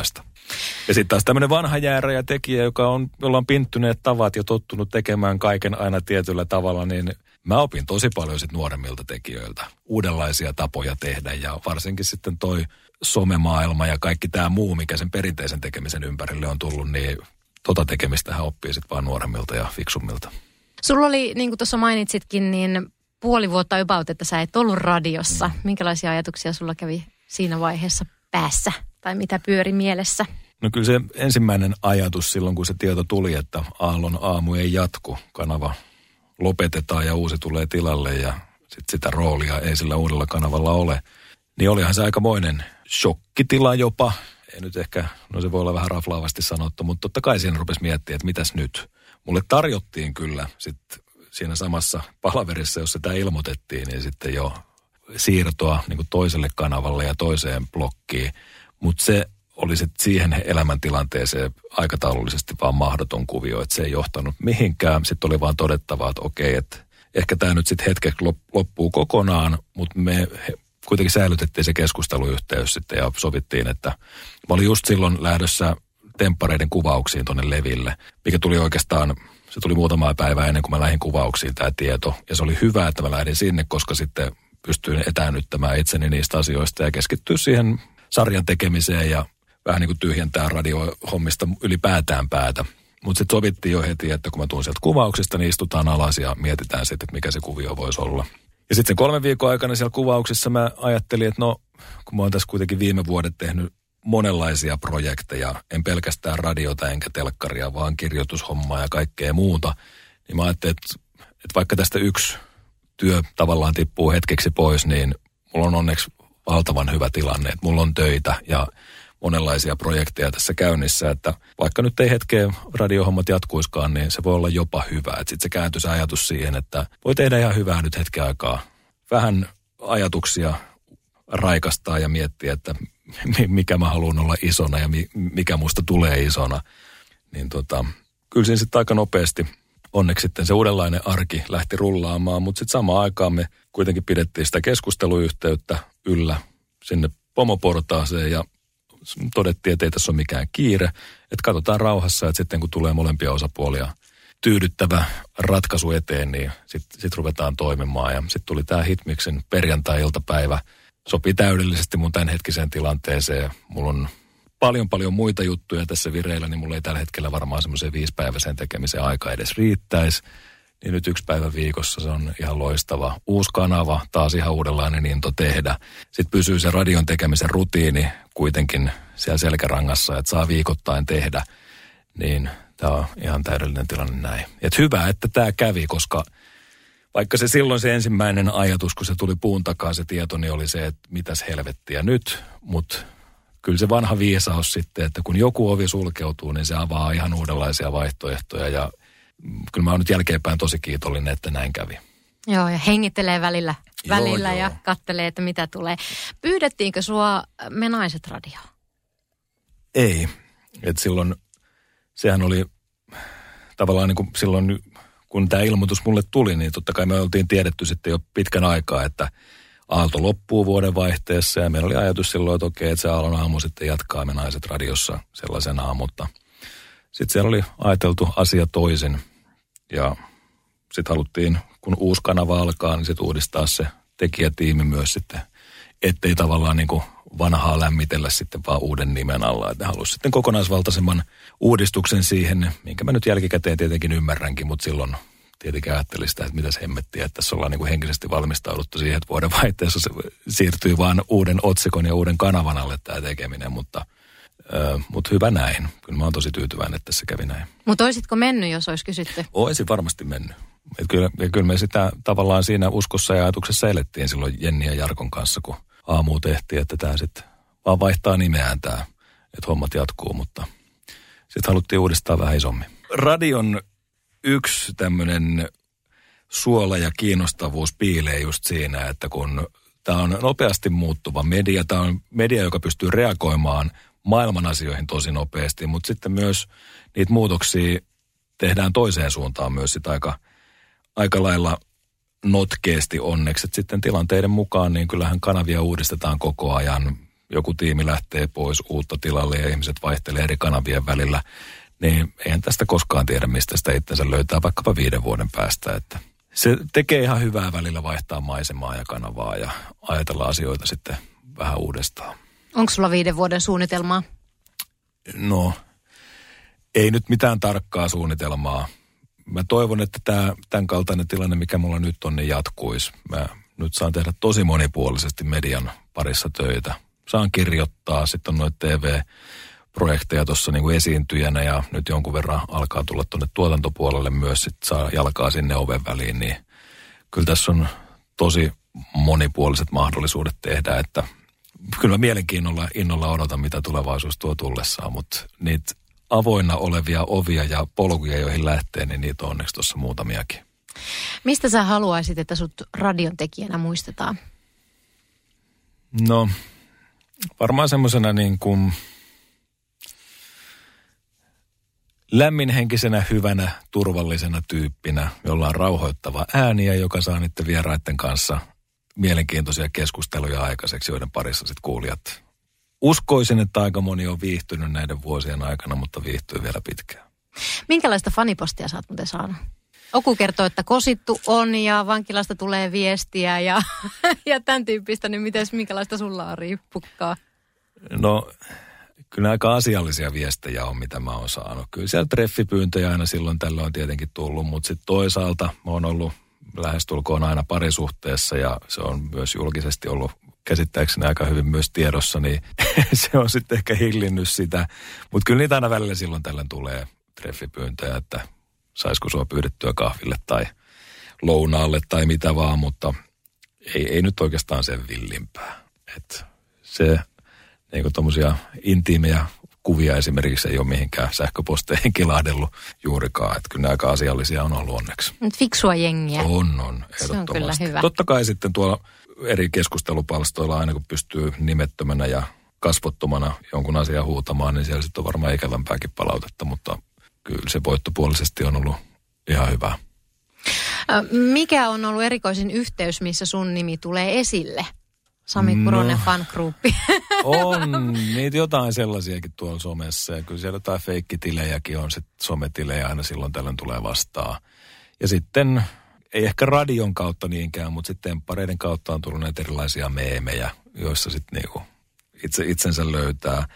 Ja sitten taas tämmöinen vanha jääräjä tekijä, jolla on pinttyneet tavat ja tottunut tekemään kaiken aina tietyllä tavalla, niin mä opin tosi paljon sit nuoremmilta tekijöiltä uudenlaisia tapoja tehdä ja varsinkin sitten toi somemaailma ja kaikki tämä muu, mikä sen perinteisen tekemisen ympärille on tullut, niin tekemistähän oppii sitten vaan nuoremmilta ja fiksummilta.
Sulla oli, niin kuin tuossa mainitsitkin, niin puoli vuotta about, että sä et ollut radiossa. Minkälaisia ajatuksia sulla kävi siinä vaiheessa päässä tai mitä pyöri mielessä?
No kyllä se ensimmäinen ajatus silloin, kun se tieto tuli, että Aallon aamu ei jatku, kanava lopetetaan ja uusi tulee tilalle ja sitten sitä roolia ei sillä uudella kanavalla ole, niin olihan se aikamoinen shokkitila jopa. Ei nyt ehkä, no se voi olla vähän raflaavasti sanottu, mutta totta kai siinä rupesi miettimään, että mitäs nyt. Mulle tarjottiin kyllä sitten siinä samassa palaverissa, jossa tämä ilmoitettiin, niin sitten jo siirtoa niin kuin toiselle kanavalle ja toiseen blokkiin. Mutta se oli sitten siihen elämäntilanteeseen aikataulullisesti vaan mahdoton kuvio, että se ei johtanut mihinkään. Sitten oli vaan todettava, että okei, että ehkä tämä nyt sitten hetkeksi loppuu kokonaan, mutta me kuitenkin säilytettiin se keskusteluyhteys sitten ja sovittiin, että mä olin just silloin lähdössä temppareiden kuvauksiin tuonne Leville, mikä tuli oikeastaan, se tuli muutamaa päivää ennen kuin mä lähdin kuvauksiin tämä tieto. Ja se oli hyvä, että mä lähdin sinne, koska sitten pystyin etäännyttämään itseni niistä asioista ja keskittyä siihen sarjan tekemiseen ja vähän niin kuin tyhjentää radiohommista ylipäätään päätä. Mutta sitten sovittiin jo heti, että kun mä tuun sieltä kuvauksista, niin istutaan alas ja mietitään sitten, että mikä se kuvio voisi olla. Ja sitten sen 3 viikon aikana siellä kuvauksissa mä ajattelin, että no, kun mä oon tässä kuitenkin viime vuodet tehnyt monenlaisia projekteja, en pelkästään radiota enkä telkkaria, vaan kirjoitushommaa ja kaikkea muuta, niin mä ajattelin, että vaikka tästä yksi työ tavallaan tippuu hetkeksi pois, niin mulla on onneksi valtavan hyvä tilanne, että mulla on töitä ja monenlaisia projekteja tässä käynnissä, että vaikka nyt ei hetkeen radiohommat jatkuiskaan, niin se voi olla jopa hyvä. Että sitten se kääntyi se ajatus siihen, että voi tehdä ihan hyvää nyt hetken aikaa. Vähän ajatuksia raikastaa ja miettiä, että mikä mä haluan olla isona ja mikä musta tulee isona. Niin kyllä siinä sitten aika nopeasti onneksi sitten se uudenlainen arki lähti rullaamaan, mutta sitten samaan aikaan me kuitenkin pidettiin sitä keskusteluyhteyttä yllä sinne pomoportaaseen ja todettiin, että ei tässä ole mikään kiire, että katsotaan rauhassa, että sitten kun tulee molempia osapuolia tyydyttävä ratkaisu eteen, niin sitten ruvetaan toimimaan. Ja sitten tuli tämä Hitmixin perjantai-iltapäivä, sopii täydellisesti mun tämänhetkiseen tilanteeseen. Mulla on paljon muita juttuja tässä vireillä, niin mulla ei tällä hetkellä varmaan semmoiseen 5-päiväiseen tekemiseen aika edes riittäisi. Niin nyt 1 päivä viikossa se on ihan loistava. Uusi kanava, taas ihan uudenlainen into tehdä. Sitten pysyy se radion tekemisen rutiini kuitenkin siellä selkärangassa, että saa viikoittain tehdä. Niin tämä on ihan täydellinen tilanne näin. Et hyvä, että tämä kävi, koska vaikka se silloin se ensimmäinen ajatus, kun se tuli puun takaa se tieto, niin oli se, että mitäs helvettiä nyt. Mutta kyllä se vanha viisaus sitten, että kun joku ovi sulkeutuu, niin se avaa ihan uudenlaisia vaihtoehtoja ja kyllä mä oon nyt jälkeenpäin tosi kiitollinen, että näin kävi. Joo,
ja hengittelee välillä ja kattelee, että mitä tulee. Pyydettiinkö sua Me Naiset radioon?
Ei. Et silloin, sehän oli tavallaan niin kuin silloin, kun tämä ilmoitus mulle tuli, niin totta kai me oltiin tiedetty sitten jo pitkän aikaa, että Aalto loppuu vuodenvaihteessa ja meillä oli ajatus silloin, että okei, että se Aallon aamu sitten jatkaa Me Naiset radiossa sellaisenaan, mutta sitten siellä oli ajateltu asia toisin ja sitten haluttiin, kun uusi kanava alkaa, niin sitten uudistaa se tekijätiimi myös sitten, ettei tavallaan niin kuin vanhaa lämmitellä sitten vaan uuden nimen alla. Että halusi sitten kokonaisvaltaisemman uudistuksen siihen, minkä mä nyt jälkikäteen tietenkin ymmärränkin, mutta silloin tietenkin ajattelin sitä, että mitäs hemmettiä, että tässä ollaan niin kuin henkisesti valmistauduttu siihen, että vuodenvaihteessa se siirtyy vaan uuden otsikon ja uuden kanavan alle tämä tekeminen, mutta hyvä näin. Kyllä mä oon tosi tyytyväinen, että tässä kävi näin.
Mutta olisitko mennyt, jos olisi kysytty?
Oisin varmasti mennyt. Kyllä me sitä tavallaan siinä uskossa ja ajatuksessa elettiin silloin Jenni ja Jarkon kanssa, kun aamu tehtiin, että tämä sitten vaan vaihtaa nimeään tämä, että hommat jatkuu, mutta sitten haluttiin uudistaa vähän isommin. Radion yksi tämmöinen suola ja kiinnostavuus piilee just siinä, että kun tämä on nopeasti muuttuva media, tämä on media, joka pystyy reagoimaan maailman asioihin tosi nopeasti, mutta sitten myös niitä muutoksia tehdään toiseen suuntaan myös sit aika lailla notkeasti onneksi. Et sitten tilanteiden mukaan niin kyllähän kanavia uudistetaan koko ajan. joku tiimi lähtee pois uutta tilalle ja ihmiset vaihtelee eri kanavien välillä, niin eihän tästä koskaan tiedä, mistä sitä itsensä löytää vaikkapa 5 vuoden päästä. Että se tekee ihan hyvää välillä vaihtaa maisemaa ja kanavaa ja ajatella asioita sitten vähän uudestaan.
Onko sulla 5 vuoden suunnitelmaa?
No, ei nyt mitään tarkkaa suunnitelmaa. Mä toivon, että tämän kaltainen tilanne, mikä mulla nyt on, niin jatkuisi. Mä nyt saan tehdä tosi monipuolisesti median parissa töitä. Saan kirjoittaa, sitten on noita TV-projekteja tuossa niin kuin esiintyjänä ja nyt jonkun verran alkaa tulla tuonne tuotantopuolelle myös, sitten saa jalkaa sinne oven väliin, niin kyllä tässä on tosi monipuoliset mahdollisuudet tehdä, että kyllä mä mielenkiinnolla innolla odotan, mitä tulevaisuus tuo tullessaan, mutta niitä avoinna olevia ovia ja polkuja, joihin lähtee, niin niitä on onneksi tuossa muutamiakin.
Mistä sä haluaisit, että sut radion tekijänä muistetaan?
No, varmaan semmoisena niin kuin lämminhenkisenä, hyvänä, turvallisena tyyppinä, jolla on rauhoittava ääni ja joka saa niiden vieraiden kanssa mielenkiintoisia keskusteluja aikaiseksi, joiden parissa sitten kuulijat. Uskoisin, että aika moni on viihtynyt näiden vuosien aikana, mutta viihtyy vielä pitkään. Minkälaista
fanipostia sä oot muuten saanut? Oku kertoo, että kosittu on ja vankilasta tulee viestiä ja tämän tyyppistä, niin minkälaista sulla on riippukkaa?
No, kyllä aika asiallisia viestejä on, mitä mä oon saanut. Kyllä siellä treffipyyntöjä aina silloin tällöin on tietenkin tullut, mutta sitten toisaalta mä oon ollut lähestulkoon aina parisuhteessa ja se on myös julkisesti ollut käsittääkseni aika hyvin myös tiedossa, niin se on sitten ehkä hillinnyt sitä. Mutta kyllä niitä aina välillä silloin tällöin tulee treffipyyntöjä, että saisiko sua pyydettyä kahville tai lounaalle tai mitä vaan, mutta ei nyt oikeastaan sen villimpää. Että se niin tommosia intiimejä kuvia esimerkiksi ei ole mihinkään sähköposteihin kilahdellut juurikaan. Että kyllä ne aika asiallisia on ollut onneksi.
Fiksua jengiä.
On, ehdottomasti.
Se on kyllä hyvä.
Totta kai sitten tuolla eri keskustelupalstoilla aina kun pystyy nimettömänä ja kasvottomana jonkun asian huutamaan, niin siellä sitten on varmaan ikävämpääkin palautetta, mutta kyllä se voittopuolisesti on ollut ihan hyvä.
Mikä on ollut erikoisin yhteys, missä sun nimi tulee esille? Sami Kuronen fangruppi.
On niitä jotain sellaisiakin tuolla somessa ja kyllä siellä jotain feikkitilejäkin on, sitten sometilejä aina silloin tällöin tulee vastaan. Ja sitten ei ehkä radion kautta niinkään, mutta sitten pareiden kautta on tullut näitä erilaisia meemejä, joissa sitten niinku itsensä löytää.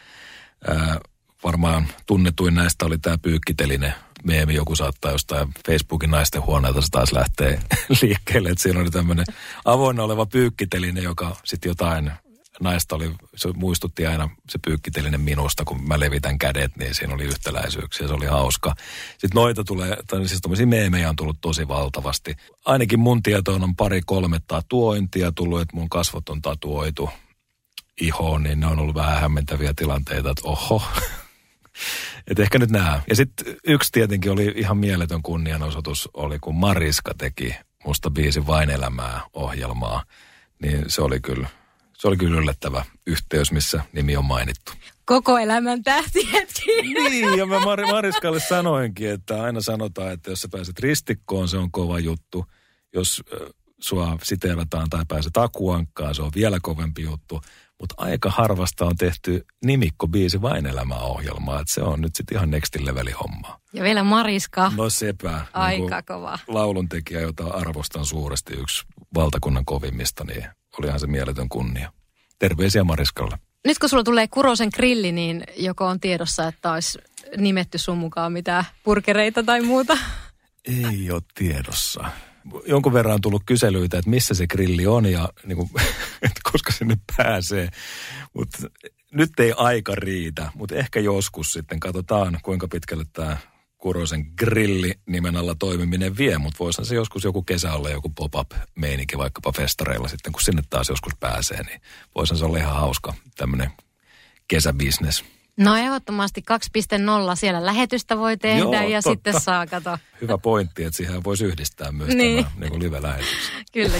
Varmaan tunnetuin näistä oli tämä pyykkiteline meemi, joku saattaa jostain Facebookin naisten huoneelta se taas lähtee liikkeelle, että siinä oli tämmöinen avoinna oleva pyykkiteline, joka sitten jotain naista oli, se muistutti aina se pyykkiteline minusta, kun mä levitän kädet, niin siinä oli yhtäläisyyksiä, se oli hauska. Sitten noita tulee, siis tommosia meemejä on tullut tosi valtavasti. Ainakin mun tietoon on 2-3 tatuointia tullut, että mun kasvot on tatuoitu ihoon, niin ne on ollut vähän hämmentäviä tilanteita, että oho. Että ehkä nyt nää. Ja sitten yksi tietenkin oli ihan mieletön kunnianosoitus, oli kun Mariska teki musta biisin Vain elämää -ohjelmaa, niin se oli kyllä yllättävä yhteys, missä nimi on mainittu.
Koko elämän tähtihetki.
Niin, ja mä Mariskalle sanoinkin, että aina sanotaan, että jos sä pääset ristikkoon, se on kova juttu. Jos sua siteerataan tai pääset Akuankkaan, se on vielä kovempi juttu. Mutta aika harvasta on tehty nimikkobiisi Vain elämää -ohjelmaa, että se on nyt sitten ihan next levelin hommaa.
Ja vielä Mariska.
No sepä.
Aika niin kova.
Lauluntekijä, jota arvostan suuresti, yksi valtakunnan kovimmista, niin olihan se mieletön kunnia. Terveisiä Mariskalle.
Nyt kun sulla tulee Kurosen grilli, niin joko on tiedossa, että olisi nimetty sun mukaan mitään burgereita tai muuta?
Ei ole tiedossa. Jonkun verran on tullut kyselyitä, että missä se grilli on ja niin kuin, että koska sinne pääsee. Mutta nyt ei aika riitä, mutta ehkä joskus sitten katsotaan, kuinka pitkälle tämä Kurosen grilli nimen alla toimiminen vie. Mutta voisihan se joskus joku kesä olla joku pop-up-meininki vaikkapa festareilla sitten, kun sinne taas joskus pääsee. Niin voisihan se olla ihan hauska tämmöinen kesäbisnes.
No ehdottomasti 2.0, siellä lähetystä voi tehdä. Joo, ja totta. Sitten saa kato.
Hyvä pointti, että siihen voisi yhdistää myös niin. Tämä niin kuin live-lähetys.
Kyllä.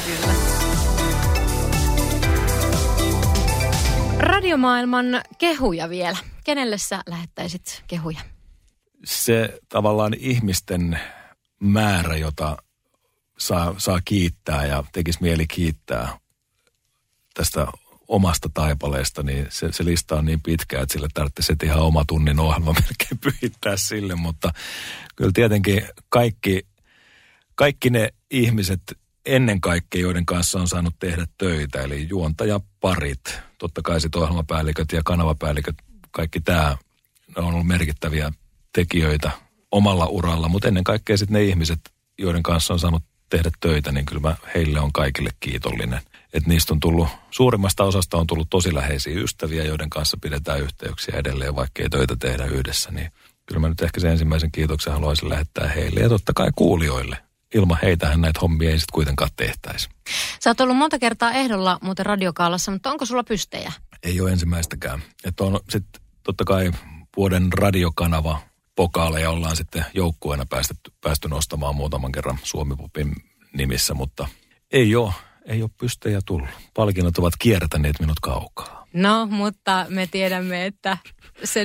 Radiomaailman kehuja vielä. Kenelle sä lähettäisit kehuja?
Se tavallaan ihmisten määrä, jota saa kiittää ja tekisi mieli kiittää tästä omasta taipaleesta, niin se lista on niin pitkä, että sille tarvitsisi ihan oma tunnin ohjelma melkein pyhittää sille, mutta kyllä tietenkin kaikki ne ihmiset ennen kaikkea, joiden kanssa on saanut tehdä töitä, eli juontajaparit, totta kai sitten ohjelmapäälliköt ja kanavapäälliköt, kaikki tämä on ollut merkittäviä tekijöitä omalla uralla, mutta ennen kaikkea sitten ne ihmiset, joiden kanssa on saanut tehdä töitä, niin kyllä heille on kaikille kiitollinen. Että niistä on tullut, suurimmasta osasta on tullut tosi läheisiä ystäviä, joiden kanssa pidetään yhteyksiä edelleen, vaikka ei töitä tehdä yhdessä. Niin kyllä mä nyt ehkä sen ensimmäisen kiitoksen haluaisin lähettää heille ja totta kai kuulijoille. Ilman heitähän näitä hommia ei sitten kuitenkaan tehtäisi.
Sä oot ollut monta kertaa ehdolla muuten Radiokaalassa, mutta onko sulla pystejä?
Ei ole ensimmäistäkään. Että on sitten totta kai vuoden radiokanava pokaaleja ollaan sitten joukkueena päästy nostamaan muutaman kerran Suomi-popin nimissä, mutta ei ole pystejä tullut. Palkinnot ovat kiertäneet minut kaukaa.
No, mutta me tiedämme, että se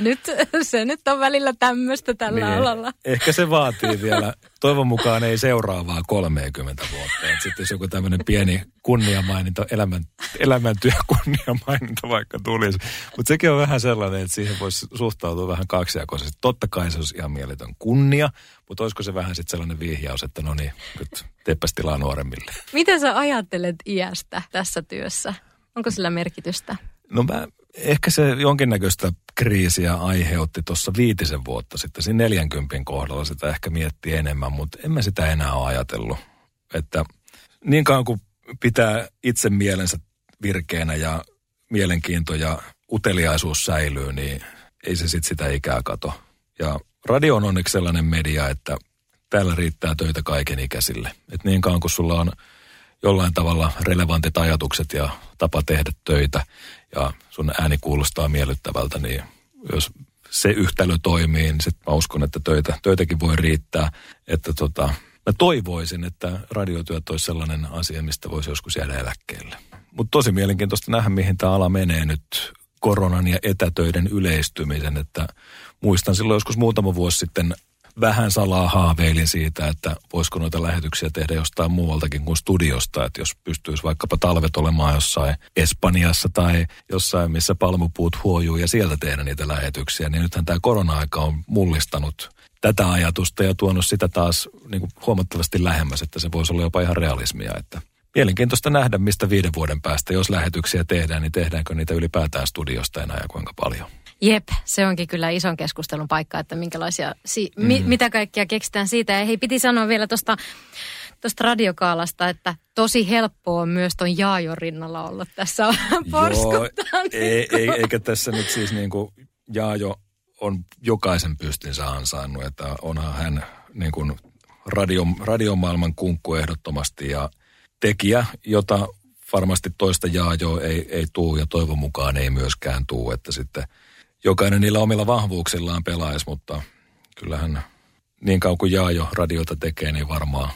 nyt on välillä tämmöistä tällä alalla.
Ehkä se vaatii vielä. Toivon mukaan ei seuraavaa 30 vuotta. Et sitten jos joku tämmöinen pieni kunniamaininta, elämäntyö kunniamaininta vaikka tulisi. Mutta sekin on vähän sellainen, että siihen voisi suhtautua vähän kaksijakoisesti. Totta kai se olisi ihan mieletön kunnia, mutta olisiko se vähän sitten sellainen vihjaus, että no niin, nyt teepäs tilaa nuoremmille.
Miten sä ajattelet iästä tässä työssä? Onko sillä merkitystä?
No ehkä se jonkinnäköistä kriisiä aiheutti tuossa 5 vuotta sitten. Siinä 40 kohdalla sitä ehkä miettii enemmän, mutta en mä sitä enää ole ajatellut. Että niin kauan kuin pitää itse mielensä virkeänä ja mielenkiinto ja uteliaisuus säilyy, niin ei se sitten sitä ikää kato. Ja radio on onneksi sellainen media, että täällä riittää töitä kaikenikäisille. Että niin kauan kuin sulla on jollain tavalla relevantit ajatukset ja tapa tehdä töitä ja sun ääni kuulostaa miellyttävältä, niin jos se yhtälö toimii, niin sit mä uskon, että töitäkin voi riittää. Että mä toivoisin, että radiotyöt olisi sellainen asia, mistä voisi joskus jäädä eläkkeelle. Mutta tosi mielenkiintoista nähdä, mihin tämä ala menee nyt koronan ja etätöiden yleistymisen. Että muistan silloin joskus muutama vuosi sitten vähän salaa haaveilin siitä, että voisiko noita lähetyksiä tehdä jostain muualtakin kuin studiosta. Että jos pystyisi vaikkapa talvet olemaan jossain Espanjassa tai jossain, missä palmupuut huojuu ja sieltä tehdä niitä lähetyksiä, niin nythän tämä korona-aika on mullistanut tätä ajatusta ja tuonut sitä taas niin kuin huomattavasti lähemmäs, että se voisi olla jopa ihan realismia. Että mielenkiintoista nähdä, mistä 5 vuoden päästä, jos lähetyksiä tehdään, niin tehdäänkö niitä ylipäätään studiosta enää ja kuinka paljon.
Jep, se onkin kyllä ison keskustelun paikka, että minkälaisia, mitä kaikkia keksitään siitä. Ja hei, piti sanoa vielä tuosta Radiokaalasta, että tosi helppoa on myös ton Jaajon rinnalla olla tässä porskuttaa.
Eikä tässä nyt siis niin kuin Jaajo on jokaisen pystinsä ansainnut, että onhan hän niin kuin radiomaailman kunkku ehdottomasti ja tekijä, jota varmasti toista Jaajoa ei tuu ja toivon mukaan ei myöskään tuu, että sitten jokainen niillä omilla vahvuuksillaan pelaisi, mutta kyllähän niin kauan kuin Jaajo radiota tekee, niin varmaan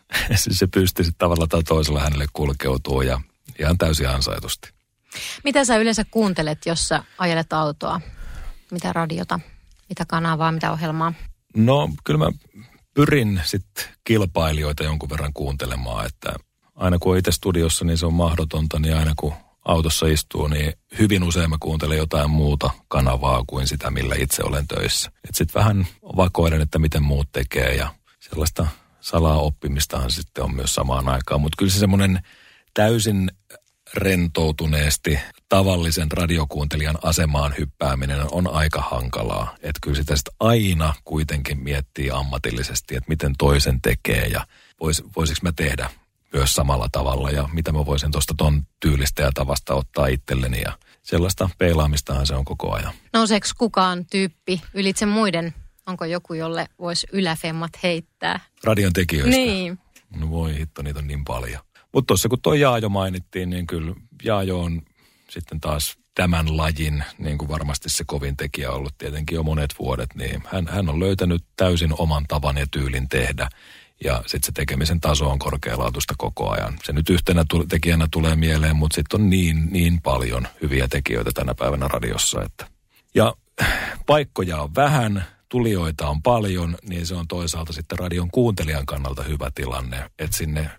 se pystyy sitten tavalla tai toisella hänelle kulkeutuu ja ihan täysin ansaitusti.
Mitä sä yleensä kuuntelet, jos sä ajelet autoa? Mitä radiota, mitä kanavaa, mitä ohjelmaa?
No kyllä mä pyrin sitten kilpailijoita jonkun verran kuuntelemaan, että aina kun on itse studiossa, niin se on mahdotonta, niin aina kun autossa istuu, niin hyvin usein mä kuuntelen jotain muuta kanavaa kuin sitä, millä itse olen töissä. Että sitten vähän vakoilen, että miten muut tekee ja sellaista salaa oppimistahan sitten on myös samaan aikaan. Mutta kyllä se semmoinen täysin rentoutuneesti tavallisen radiokuuntelijan asemaan hyppääminen on aika hankalaa. Että kyllä sitä sitten aina kuitenkin miettii ammatillisesti, että miten toisen tekee ja voisiko mä tehdä myös samalla tavalla ja mitä mä voisin tuosta ton tyylistä ja tavasta ottaa itselleni ja sellaista peilaamistahan se on koko ajan.
Nouseeko kukaan tyyppi ylitse muiden? Onko joku, jolle voisi yläfemmat heittää?
Radion tekijöistä?
Niin.
No voi hitto, niitä on niin paljon. Mutta tuossa kun tuo Jaajo mainittiin, niin kyllä Jaajo on sitten taas tämän lajin, niin kuin varmasti se kovin tekijä ollut tietenkin jo monet vuodet, niin hän on löytänyt täysin oman tavan ja tyylin tehdä. Ja sitten se tekemisen taso on korkealaatuista koko ajan. Se nyt yhtenä tekijänä tulee mieleen, mutta sitten on niin paljon hyviä tekijöitä tänä päivänä radiossa. Että. Ja paikkoja on vähän, tulijoita on paljon, niin se on toisaalta sitten radion kuuntelijan kannalta hyvä tilanne, että sinne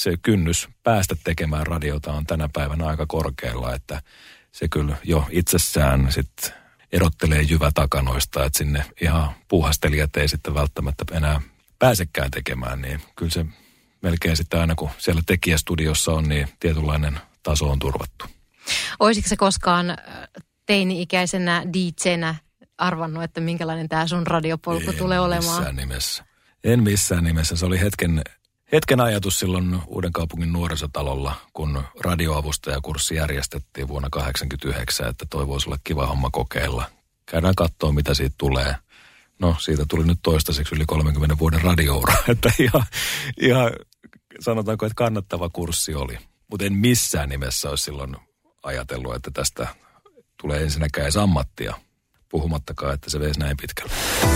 se kynnys päästä tekemään radiota on tänä päivänä aika korkealla, että se kyllä jo itsessään sitten erottelee jyvätakanoista, että sinne ihan puuhastelijat ei sitten välttämättä enää pääsekään tekemään, niin kyllä se melkein sitten aina kun siellä tekijästudiossa on, niin tietynlainen taso on turvattu.
Olisitko se koskaan teini-ikäisenä DJ:nä arvannut, että minkälainen tämä sun radiopolku tulee olemaan?
En missään nimessä. Se oli hetken ajatus silloin Uudenkaupungin nuorisotalolla, kun radioavustajakurssi järjestettiin vuonna 1989, että toi voisi olla kiva homma kokeilla. Käydään katsoa, mitä siitä tulee. No, siitä tuli nyt toistaiseksi yli 30 vuoden radioura, että ihan sanotaanko, että kannattava kurssi oli. Mutta en missään nimessä olisi silloin ajatellut, että tästä tulee ensinnäkään edes ammattia, puhumattakaan, että se veisi näin pitkälle.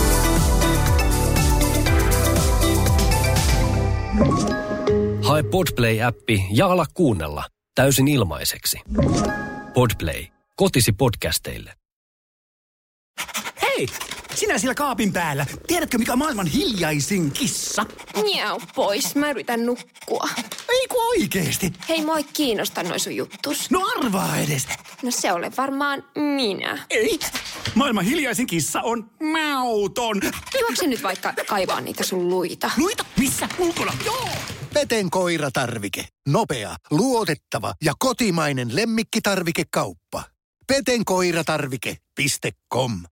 Hae Podplay-appi ja ala kuunnella täysin ilmaiseksi. Podplay. Kotisi podcasteille.
Hei! Sinä siellä kaapin päällä. Tiedätkö, mikä on maailman hiljaisin kissa?
Miau pois, mä yritän nukkua.
Eiku oikeesti?
Hei, moi kiinnosta noi sun juttus.
No arvaa edes.
No se ole varmaan minä.
Ei. Maailman hiljaisin kissa on mauton.
Juokse nyt vaikka kaivaa niitä sun luita.
Luita? Missä? Ulkona? Joo!
Peten koiratarvike. Nopea, luotettava ja kotimainen lemmikkitarvikekauppa. petenkoiratarvike.com